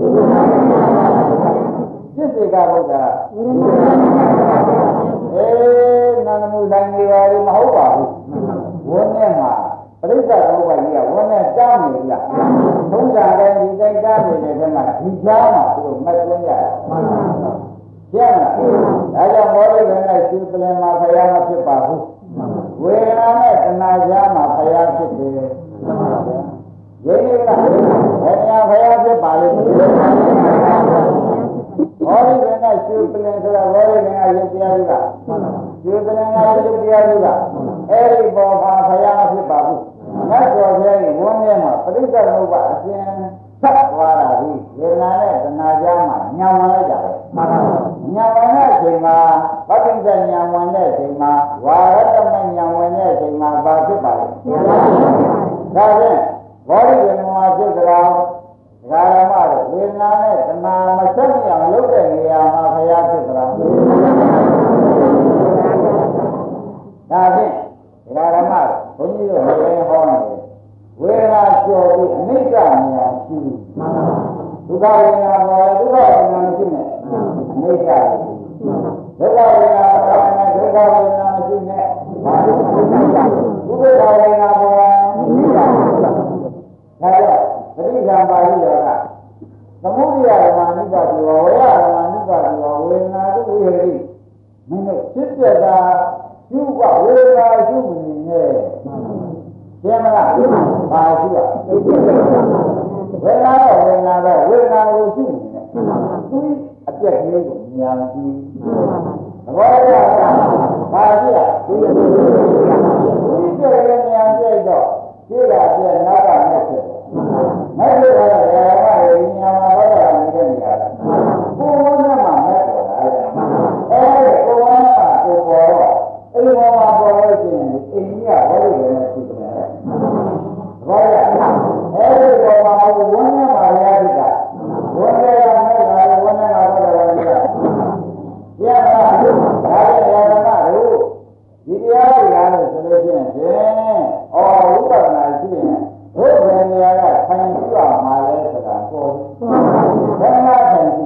จิตကဘုရားအေးနာမှုတိုင်းတွေပါမဟုတ်ပါဘူးဝန်းနဲ့မှာပရိစ္ဆေသမုပ္ပါဒ်ကြီးကဝန်းနဲ့တားနေလားထုံးစံတိုင်းဒီတိုင်းတားနေတဲ့ဘက်မှာဒီကြားမှာသူတို့မတ်သွင်းကြတယ်ကျန်လားဒါကြောင့်မောရိဘယ်နဲ့ရှင်ပလင်မှာဘုရားမဖြစ်ပါဘူးဝေဒနာနဲ့တဏှာကြားမှာဘုရားဖြစ်တယ်ယေနိကဘယ်နေရာဘုရားဖြစ်ပါလိမ့်မယ်ဘောရိကနဲ့ရှင်ပလင်ဆိုတာဘောရိကနဲ့ရုပ်တရားတွေကရှင်ပလင်ကရုပ်တရားတွေကအဲ့ဒီပေါ်မှာဘုရားဖြစ်ပါဘူးမြတ်စွာဘုရားရဲ့ဝန်းထဲမှာပရိစ္ဆေသမုပ္ပါအရှင်ဆက်သွားတာဒီဝေဒနာနဲ့တဏှာကြားမှာညံဝင်လိုက်တာပဲညံဝင်တဲ့အချိန်မှာဗတ္တိဇညံဝင်တဲ့အချိန်မှာဝါရတမညံဝင်တဲ့အချိန်မှာဘာဖြစ်ပါလဲဒါဖြင့်ဘောရိကမှာဖြစ်ကြတာဓမ္မတို့ဝေဒနာနဲ့တဏှာမဆက်မြောင်လုပ်တဲ့နေရာမှာဘုရားဖြစ်ကြတာဒါဖြင့်ဓမ္မတို့ဘုန်းကြီးတို့လည်းဟောနေတယ်ဝေဒနာကျော်ပြီးအနိစ္စနေရာရှိဒုက္ခဝေဒနာပေါ်ဒုက္ခဝေဒနာမရှိနဲ့အနိစ္စဒုက္ခဝေဒနာပေါ်နဲ့ဒုက္ခဝေဒနာမရှိနဲ့ဘာလို့ဒုက္ခဝေဒနာပေါ်အနိစ္စဒါကြောင့်ပဋိသင်္ပါဠိတော်ကသမုဒိယဓမ္မနိဗ္ဗာန်ဝေယဓမ္မနိဗ္ဗာန်ဝေဒနာတုဝေဟိမင်းတို့ဖြစ်ပြတာရှုကဝေဒနာရှုနေနဲ့ကျမ်းမလားပါရှုရဝေဒနာတော့ဝေဒနာတော့ဝေဒနာကိုရှုနေနဲ့သူအပြက်ကလေးကိုဉာဏ်ကြည့်သဘောကျလားပါရှုရသူအပြက်ကလေးဉာဏ်ကြည့်တော့ရှင်းတာပြနောက်ကနဲ့ဖြစ်မဲ့လို့ရတဲ့ဓမ္မတွေဉာဏ်မှာဟောတာနေတဲ့နေရာကိုယ်ဝန်းထဲမှာမဲ့ပေါ်လာတယ်အဲဒီကိုယ်ဝန်းမှာကိုယ်ပေါ်တော့အိမ်ပေါ်မှာပေါ်လို့ရှိရင်အိမ်ကြီးကဘောလို့လည်းရှိတယ်ဘောရအဲဒီပေါ်မှာဝန်းထဲမှာရတဲ့ကဝန်းထဲကမဲ့လာဝန်းထဲမှာပေါ်လာတယ်ရတာဒါလည်းဓမ္မတို့ဒီတရားတွေကလည်းဆိုလို့ရှိရင်ဖြင့်ဩဝိပဿနာရှိရင်ဘုရားနေရာကထိုင်ကြည့်ရမှာလဲဆိုတာပေါ်ဘယ်မှာထိုင်ကြည့်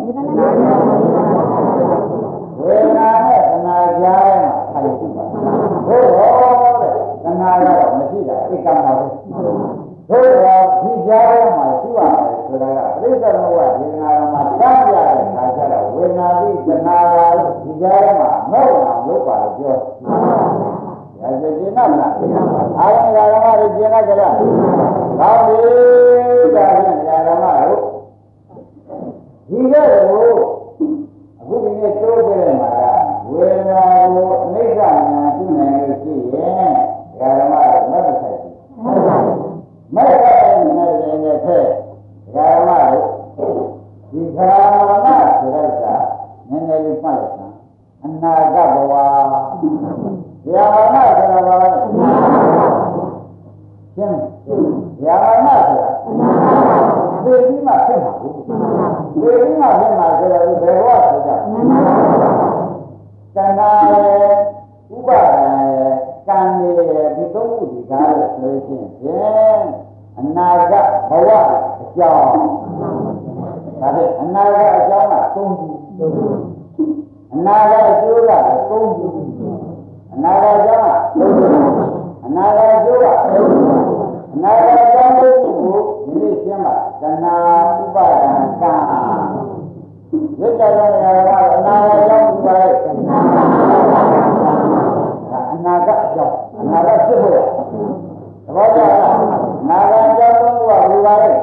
ဝေဒနာနဲ့တဏှာကြားထဲမှာထိုင်ကြည့်ပါဘုရားတဲ့တဏှာကတော့မရှိတာဧကံပါပဲဘုရားဒီကြားထဲမှာရှိရမယ်ဆိုတာကပြိဿမောဟဝေဒနာမှာတန်းပြတဲ့ခါကျတော့ဝေဒနာပြီးတဏှာဒီကြားထဲမှာမောဟအောင်လုပ်ပါလို့ပြောဒါကြည့်နေမလားအာရဏဓမ္မတွေကျင်လာကြလားကောင်းပြီဒါဖြင့်ဓမ္မတို့ဒီကဲကိုအခုဒီနေ့တိုးပြတဲ့မှာကဝေဒနာကိုအနိစ္စည်းနည်းလေးမှတ်လိုက်တာအနာဂတ်ဘဝယာမနာဆိုတာဘာလဲရှင်းယာမနာဆိုတာသေပြီးမှဖြစ်မှာဘူးသေပြီးမှဖြစ်မှာဆိုတော့ဘယ်ဘဝဆိုကြတဏှာရဲ့ဥပါဒံရဲ့ကံရဲ့ဒီသုံးခုဒီကားလို့ဆိုရင်ဖြင့်အနာဂတ်ဘဝအကြောင်းဒါဖြင့်အနာဂတ်အကြောင်းကသုံးခုအနာဂတ်အကျိုးကသုံးခုအနာဂတ်အကြောင်းကသုံးခုအနာဂတ်အကျိုးကသုံးခုအနာဂတ်အကြောင်းကိုဒီနေ့ရှင်းပါတဏှာဥပါဒံကံရုပ်တရားတွေကတော့အနာဂတ်အကြောင်းဥပါဒံအနာဂတ်အကြောင်းအနာဂတ်ဖြစ်ဖို့သဘောကျလားအနာဂတ်အကြောင်းသုံးခုကဘယ်ပါလဲ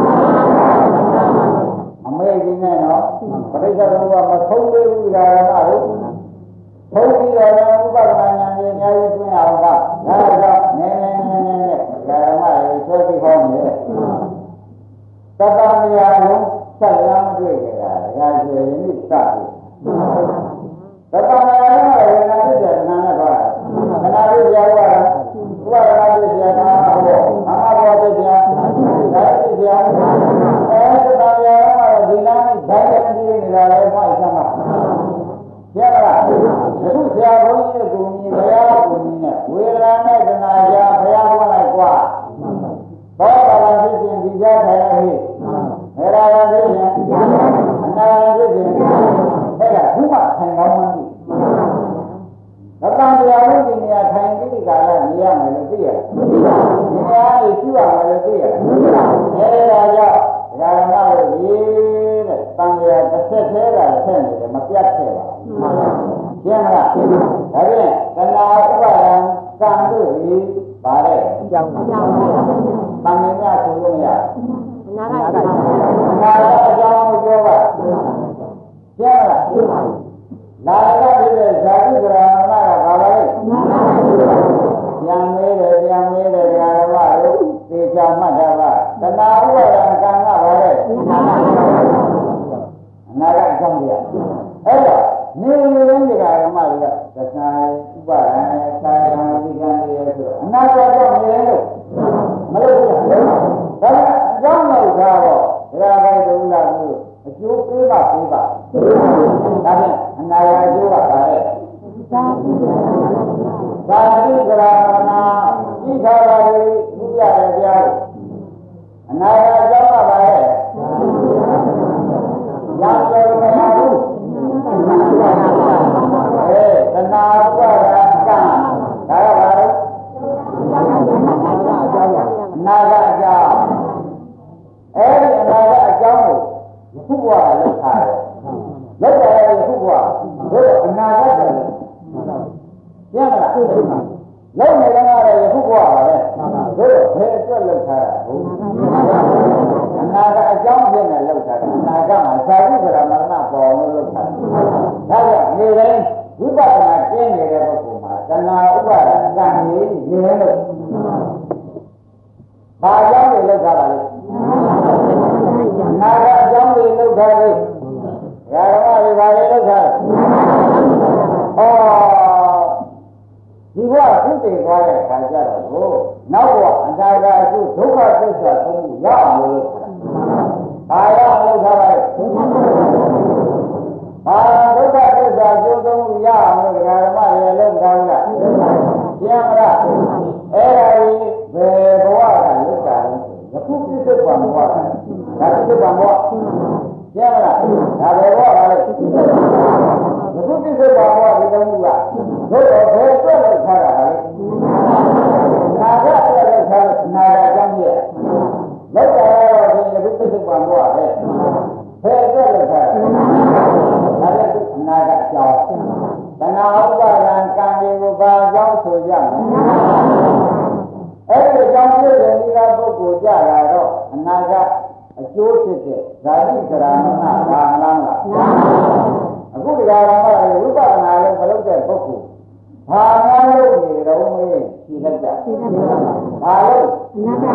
အမေကြီးနဲ့နော်ပရိစ္ဆေသမုပ္ပါမဆုံးသေးဘူးဓမ္မတို့ဆုံးပြီးတော့ဥပဒနာဉာဏ်ကြီးအများကြီးတွင်းအောင်ပါဒါကြောင့်နည်းနည်းနည်းနည်းနဲ့ဓမ္မတွေဆွဲပြီးဟောနေတယ်သတ္တမယာလုံးဆက်ရမ်းတွေ့ကြတာဒါဆိုရင်ဒီစပြီသတ္တမယာလုံးကဝေဒနာဖြစ်တဲ့နာနဲ့ပါခဏလေးပြောရတာဥပဒနာဖြစ်တဲ့နာဟောအမဘောဖြစ်တဲ့ဒါဖြစ်တဲ့အဲသတ္တမယာလုံးကဒီနာနဲ့ဓာတ်ကြည့်နေတာလည်းမှအစမ်းပါကျဲလားအခုဆရာဘုန်းကြီးကကိုကြီးဘုရားကိုကြီးနဲ့ဝေဒနာနဲ့ဒနာကြာဘုရားဟောလိုက်ကွာဘောဘာလာဖြစ်ခြင်းဒီကြားထိုင်ရပြီမေရာလာဖြစ်ခြင်းအနာလာဖြစ်ခြင်းအဲ့ဒါဘုမထိုင်ကောင်းမှန်းသတ္တတရားဝိဉ္ဇဉ်ညာထိုင်ပြီးကာလနေရမယ်လို့သိရတယ်။ဒီနေရာကိုရှိရမယ်လို့သိရတယ်။အဲဒါကြောင့်ဓမ္မတို့ရေးတဲ့တန်ရာတစ်ဆက်သေးတာဆက်နေတယ်မပြတ်ခဲ့ပါဘူး။ရှင်းမလား။ဒါဖြင့်တဏှာဥပါဒံကံတို့ဒီပါတဲ့အကြောင်းအကြောင်းတန်မြတ်ဆိုလို့မရဘူး။နာရတာနာရအကြောင်းကိုပြောပါ။ရှင်းမလား။လာရတဲ့ဇာတိကရာမကဘာလဲပြန်မေးတယ်ပြန်မေးတယ်ဓမ္မတို့သေချာမှတ်တာပါတဏှာဥပါဒံကံကဘာလဲအနာဂတ်အကြောင်းတရားအဲ့တော့နေနေတိုင်းဒီကဓမ္မတွေကသစ္စာဥပါဒံကာယံဒီကံတွေဆိုတော့အနာဂတ်ကြောင့်နေလို့မလို့ဘူးဒါကအကြောင်းလို့သာတော့ဒါကပဲဒုလာမျိုးအကျိုးပေးပါပေးပါဒါဖြင့်အနာဂတ်အကျိုးကဘာလဲသာတိကရာနာဣထာရာဝိဘုရားရဲ့တရားအနာဂတ်အကြောင်းကဘာလဲရံကျေမရဘူးအဲသနာဥပါဒံကံဒါကဘာလဲအနာဂတ်အကြောင်းအဲဒီအနာဂတ်အကြောင်းကိုဘုရားလက်ထားတယ်လက်ထားရတဲ့ဘုရားဘယ်အနာဂတ်တယ်ရမလားလုံးနေလည်းရတယ်ယခုဘဝပါပဲတို့ဘယ်အတွက်လောက်ထားတာဟုတ်အနာကအကြောင်းဖြစ်နေလောက်ထားတာအနာကမှာဇာတိကရာမရဏပေါ်လို့လောက်ထားတာဒါကြောင့်နေတိုင်းဝိပဿနာကျင့်နေတဲ့ပုဂ္ဂိုလ်မှာတဏှာဥပါဒံကံကြီးနေလို့ဘာကြောင့်လဲလောက်ထားတာလဲအနာကအကြောင်းတွေလောက်ထားလို့ဓမ္မတွေဘာလဲလောက်ထားဩဒီဘဝဖြစ်တည်သွားတဲ့ခါကျတော့ကိုနောက်ဘဝအနာဂတ်အကျိုးဒုက္ခသစ္စာသုံးခုရအောင်လို့ဘာရအောင်ထားပါလဲဘာဒုက္ခသစ္စာအကျိုးသုံးခုရအောင်လို့ဓမ္မတွေလုံးထားဘူးလားရှင်းမလားအဲ့ဒါကြီးဘယ်ဘဝကလုတာလဲယခုပြစ္ဆုတ်ဘဝကဒါပြစ္ဆုတ်ဘဝရှင်းမလားဒါဘယ်ဘဝကလဲယခုပြစ္ဆုတ်ဘဝဒီသုံးခုကတို့တော့ဘယ်အတွက်လောက်ထားတာလဲနာဂတ်အတွက်လောက်ထားလို့နာဂတ်ကြောင့်ပြည့်လောက်တာတော့ဒီယခုပြစ္ဆုတ်ဘဝပဲဘယ်အတွက်လောက်ထားတာဒါလည်းအနာဂတ်ကြောင့်တဏှာဥပါဒံကံတွေကိုဘာကြောင့်ဆိုကြမလဲအဲ့ဒီကြောင့်ပြည့်တဲ့ဒီကပုဂ္ဂိုလ်ကြတာတော့အနာဂတ်အကျိုးဖြစ်တဲ့ဇာတိကရာမဏဘာမလားအခုဒီကရာမဏဝိပဿနာလည်းမလုပ်တဲ့ပုဂ္ဂိုလ်ဘာများလို့နေတော့မေးရှိလက်ကြဘာလို့ဒီလိုမှ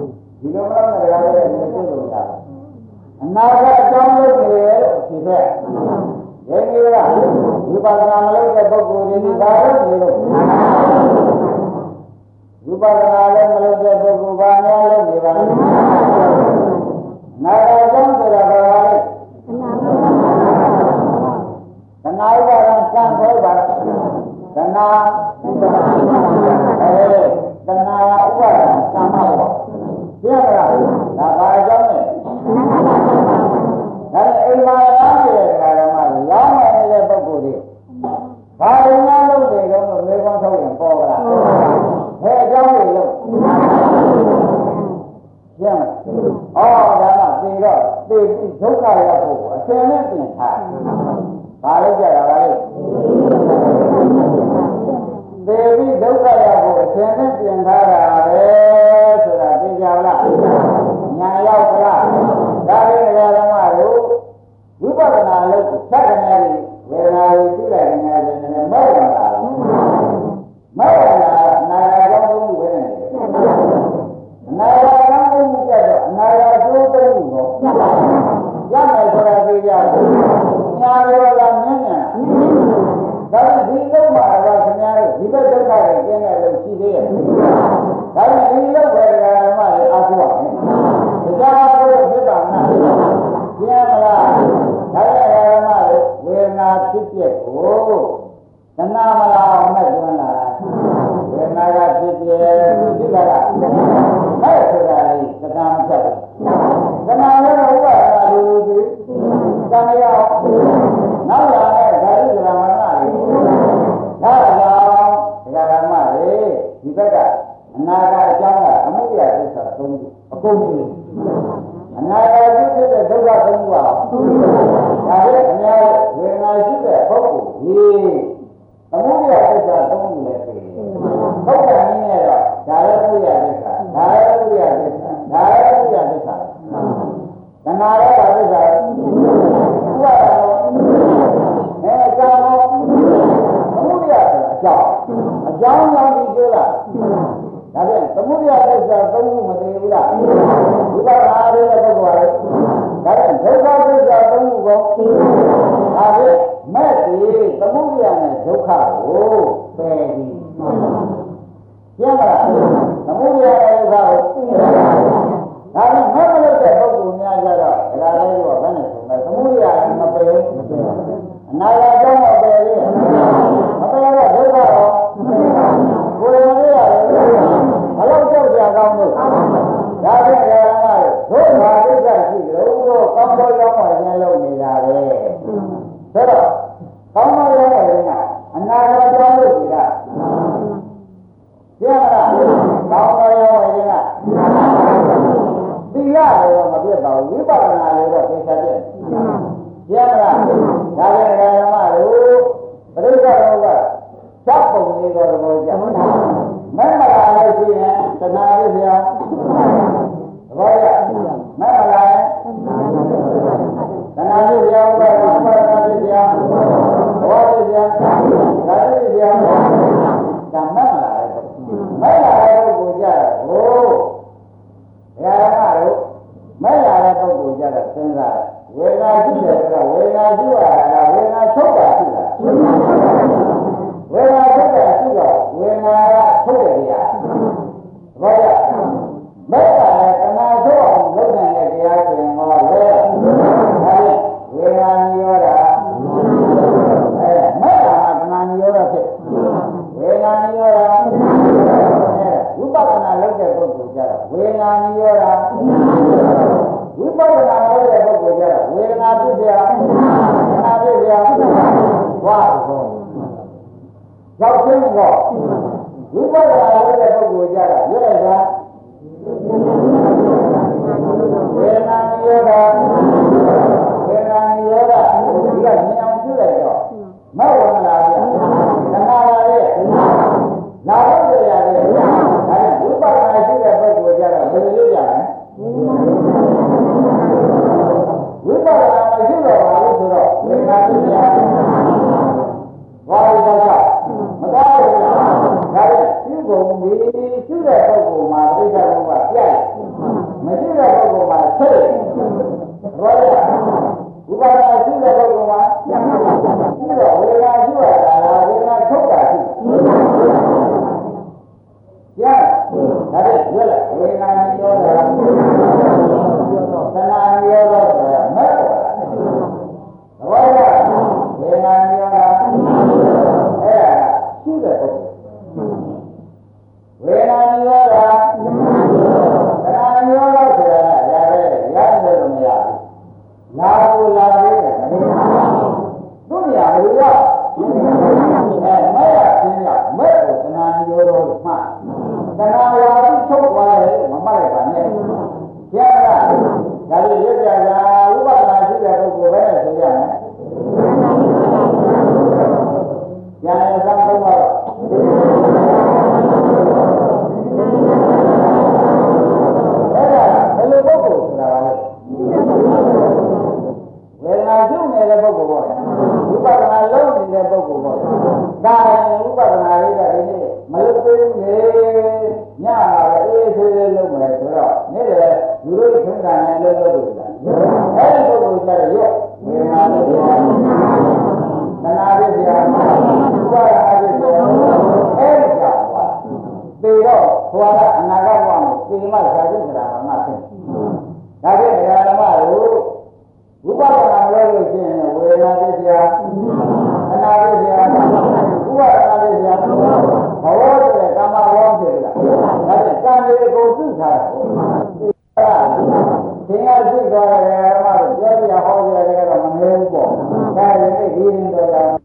မဟုတ်ကြတဲ့နေသိလို့တာအနာဂတ်အကြောင်းလို့နေလို့ရှိတဲ့ဝိပဿနာမလုပ်တဲ့ပုဂ္ဂိုလ်တွေဒီဘာလို့နေလို့ဝိပဿနာလည်းမလုပ်တဲ့ပုဂ္ဂိုလ်ဘာများလို့နေပါလဲနာရကြောင့်ဆိုတာဘာလဲသနာဥပါဒံကံခေါ်ပါသနာအဲသနာဥပါဒံကံမှာပေါ့ပြရလားဒါဘာကြောင့်လဲဒါအိမ်မှာရောင်းနေတဲ့ဓမ္မတွေရောင်းနေတဲ့ပုဂ္ဂိုလ်တွေဘာလို့များလုပ်နေတော့လို့မေခွန်းထုတ်ရင်ပေါ်ကြလားဘယ်အကြောင်းတွေလို့ကျန်ဩဒါကသိတော့သိဒုက္ခရောက်ဖို့အစင်နဲ့ပြင်ထားဘာလို့ကြတာလဲသေပြီးဒုက္ခရောက်ဖို့အစင်နဲ့ပြင်ထားတာပဲဆိုတာသိကြလားညာရောက်ကြလားဒါလေးငယ်ဓမ္မတို့ဝိပဿနာလို့သက္ကနာကြီးဝေဒနာကြီးကြည့်လိုက်နေတယ်နည်းနည်းမေ့လာတာမေ့လာနာရကြောင့်ဘုရားနေတယ်နာရကြောင့်ဘုရားကြတော့အနာရကျိုးတုံးဘူးတော့ရမယ်ဆိုတာသိကြတယ်ညာရောကမြင်ညာဒါဒီလုံးမှာတော့ခင်ဗျားတို့ဒီဘက်ဒုက္ခတွေကျင်းတယ်လို့ရှိသေးရဲ့ဒါပေမဲ့ဒီလုံးပဲဓမ္မတွေအားကိုးရမယ်တရားတော်ကိုဖြစ်တာနာကျင်းမလားဒါလည်းဓမ္မတွေဝေဒနာဖြစ်ပြကိုသနာမလားအောင်မဲ့ကျွမ်းလာဝေဒနာကဖြစ်ပြဖြစ်လာတာမဲ့ဆိုတာလေးသနာမဖြစ်ဘူးသနာလည်းဥပါဒလူလူကြီးသံဃာနောက်လာတဲ့ဓာတုဓမ္မနာလေးဒါကြောင့်ဓမ္မတွေဒီဘက်ကအနာဂတ်အကြောင်းကအမှုရသစ္စာသုံးခုအကုန်ကြီးအနာဂတ်ဖြစ်တဲ့ဒုက္ခသုံးခုပါဒါလည်းအများဝေဒနာရှိတဲ့ပုဂ္ဂိုလ်ကြီးအမှုရသစ္စာသုံးခုလည်းသိတယ်ဟုတ်တယ်နည်းနဲ့တော့ဒါလည်းမှုရသစ္စာဒါလည်းမှုရသစ္စာဒါလည်းမှုရသစ္စာတဏှာလည်းပါသစ္စာဥပါဒရောအဲအကြောင်းရောအမှုရဆိုတာအကြောင်းအကြောင်းကြောင့်ဒီပြောတာဒါဖြင့်သမုဒယသစ္စာသုံးခုမသိဘူးလားဝိပဿနာရတဲ့ပုဂ္ဂိုလ်ကဒါဖြင့်ဒုက္ခသစ္စာသုံးခုကိုဒါဖြင့်မဲ့ဒီသမုဒယနဲ့ဒုက္ခကိုပယ်ပြီးကျင်းလားသမုဒယနဲ့ဒုက္ခကိုဒါဖြင့်မဲ့မလို့တဲ့ပုဂ္ဂိုလ်များကြတော့ဒါလည်းတော့ဘယ်နဲ့ဆိုလဲသမုဒယမပယ်အနာဂတ်ကြောင့်မပယ်ဘူးမပယ်တော့ဒုက္ခရောကိုယ်ရရတယ်ဘယ်လောက်ကြောက်ကြကောင်းလို့ဒါဖြင့်ရဟန်းတို့ဘာဒုက္ခရှိလို့တော့ကောင်းကောင်းရောက်မှရင်းလို့နေတာပဲဆိုတော့ကောင်းကောင်းရောက်ရင်ကအနာဂတ်ကြောင့်လို့ဒီကကျင်းလားကောင်းကောင်းရောက်ရင်ကသီလရောမပြတ်ပါဘူးဝိပဿနာရောတော့သိချင်တယ်ကျင်းလားဒါဖြင့်ဓမ္မတို့ပရိစ္ဆေရောကချက်ပုံလေးတော့ဘောကြမဲ့မလာလို့ရှိရင်သနာရပြသဘောရမဲ့မလာရင်သနာရပြဘုရားဘာသာပြပြဘောရပြဒါရပြဓမ္မလာရဲ့မဲ့လာတဲ့ပုဂ္ဂိုလ်ကြဟိုဘုရားကတော့မဲ့လာတဲ့ပုဂ္ဂိုလ်ကြတော့စဉ်းစားဝေဒနာရှိတယ်ဆိုတော့ဝေဒနာရှိရတာဝေဒနာချုပ်တာရှိတာဝေဒနာထုတ်တာရှိတော့ဝေဒနာကထုတ်တယ်ကြာဘာလဲမဲ့တာလည်းတဏှာထုတ်အောင်လုပ်တဲ့တရားဆိုရင်ဟောဝေဒါလည်းဝေဒနာညောတာအဲမဲ့တာကတဏှာညောတာဖြစ်ဝေဒနာညောတာအဲဝိပဿနာလုပ်တဲ့ပုဂ္ဂိုလ်ကြတော့ဝေဒနာညောတာဝိပဿနာလုပ်တဲ့ပုဂ္ဂိုလ်ကြတော့ဝေဒနာဖြစ်ပြတဏှာဖြစ်ပြဝါဟုတ်ရောက်ခြင်းတော့ဝိပဿနာလုပ်တဲ့ပုဂ္ဂိုလ်ကြတာရွတ်လိုက်တာဝေဒနာယောဂဝေဒနာယောဂဒီကဉာဏ်အောင်ပြုလိုက်တော့မဟုတ်ဘူးလားဗျာသမာဓိရဲ့လာလို့ရတယ်ဒါနဲ့ဝိပဿနာရှိတဲ့ပုဂ္ဂိုလ်ကြတာဘယ်လိုလုပ်ကြလဲဝိပဿနာမရှိတော့ပါဘူးဆိုတော့ဝေဒနာဖြစ်ရတယ်ဝါရီတော့မတော်ဘူးလားဒါနဲ့ပြုကုန်ပြီပြုတဲ့ပုဂ္ဂိုလ်မှာပြိဿဘုရားပြတ်မရှိတဲ့ပုဂ္ဂိုလ်မှာဆက်တယ်ဘာလဲဥပါဒရှိတဲ့ပုဂ္ဂိုလ်မှာပြတ်ရှုနေတဲ့ပုဂ္ဂိုလ်ပေါ့ဝိပဿနာလုံးနေတဲ့ပုဂ္ဂိုလ်ပေါ့ဒါရင်ဝိပဿနာလေးကဒီနေ့မလုပ်သေးဘူးလေညမှာအေးဆေးလေးလုပ်မယ်ဆိုတော့နေ့လေလူတို့ထုံးတာနဲ့လုပ်လို့လို့လားအဲ့ဒီပုဂ္ဂိုလ်ကျတော့ရောဝေဒနာလေးသနာလေးပြာဥပါဒအလေးပြာအဲ့ဒီကြောင့်ပါသေတော့ဘုရားကအနာဂတ်ဘဝမှာသေမှသာသိကြတာမှဖြစ်ဒါဖြင့်ဒကာဓမ္မတို့ဝိပဿနာလုပ်လို့ရှိရင်ဝေဒနာလေးပြာသနာလေးပြာဥပါဒအလေးပြာဘဝဆိုတဲ့ကာမဘဝဖြစ်လာဒါဖြင့်ကံလေးကိုသိထားတာသင်္ဃသိသွားတယ်ဓမ္မတို့ပြောပြဟောပြတယ်ကတော့မမျိုးဘူးပေါ့ဒါရင်ဒီရင်တော်တော်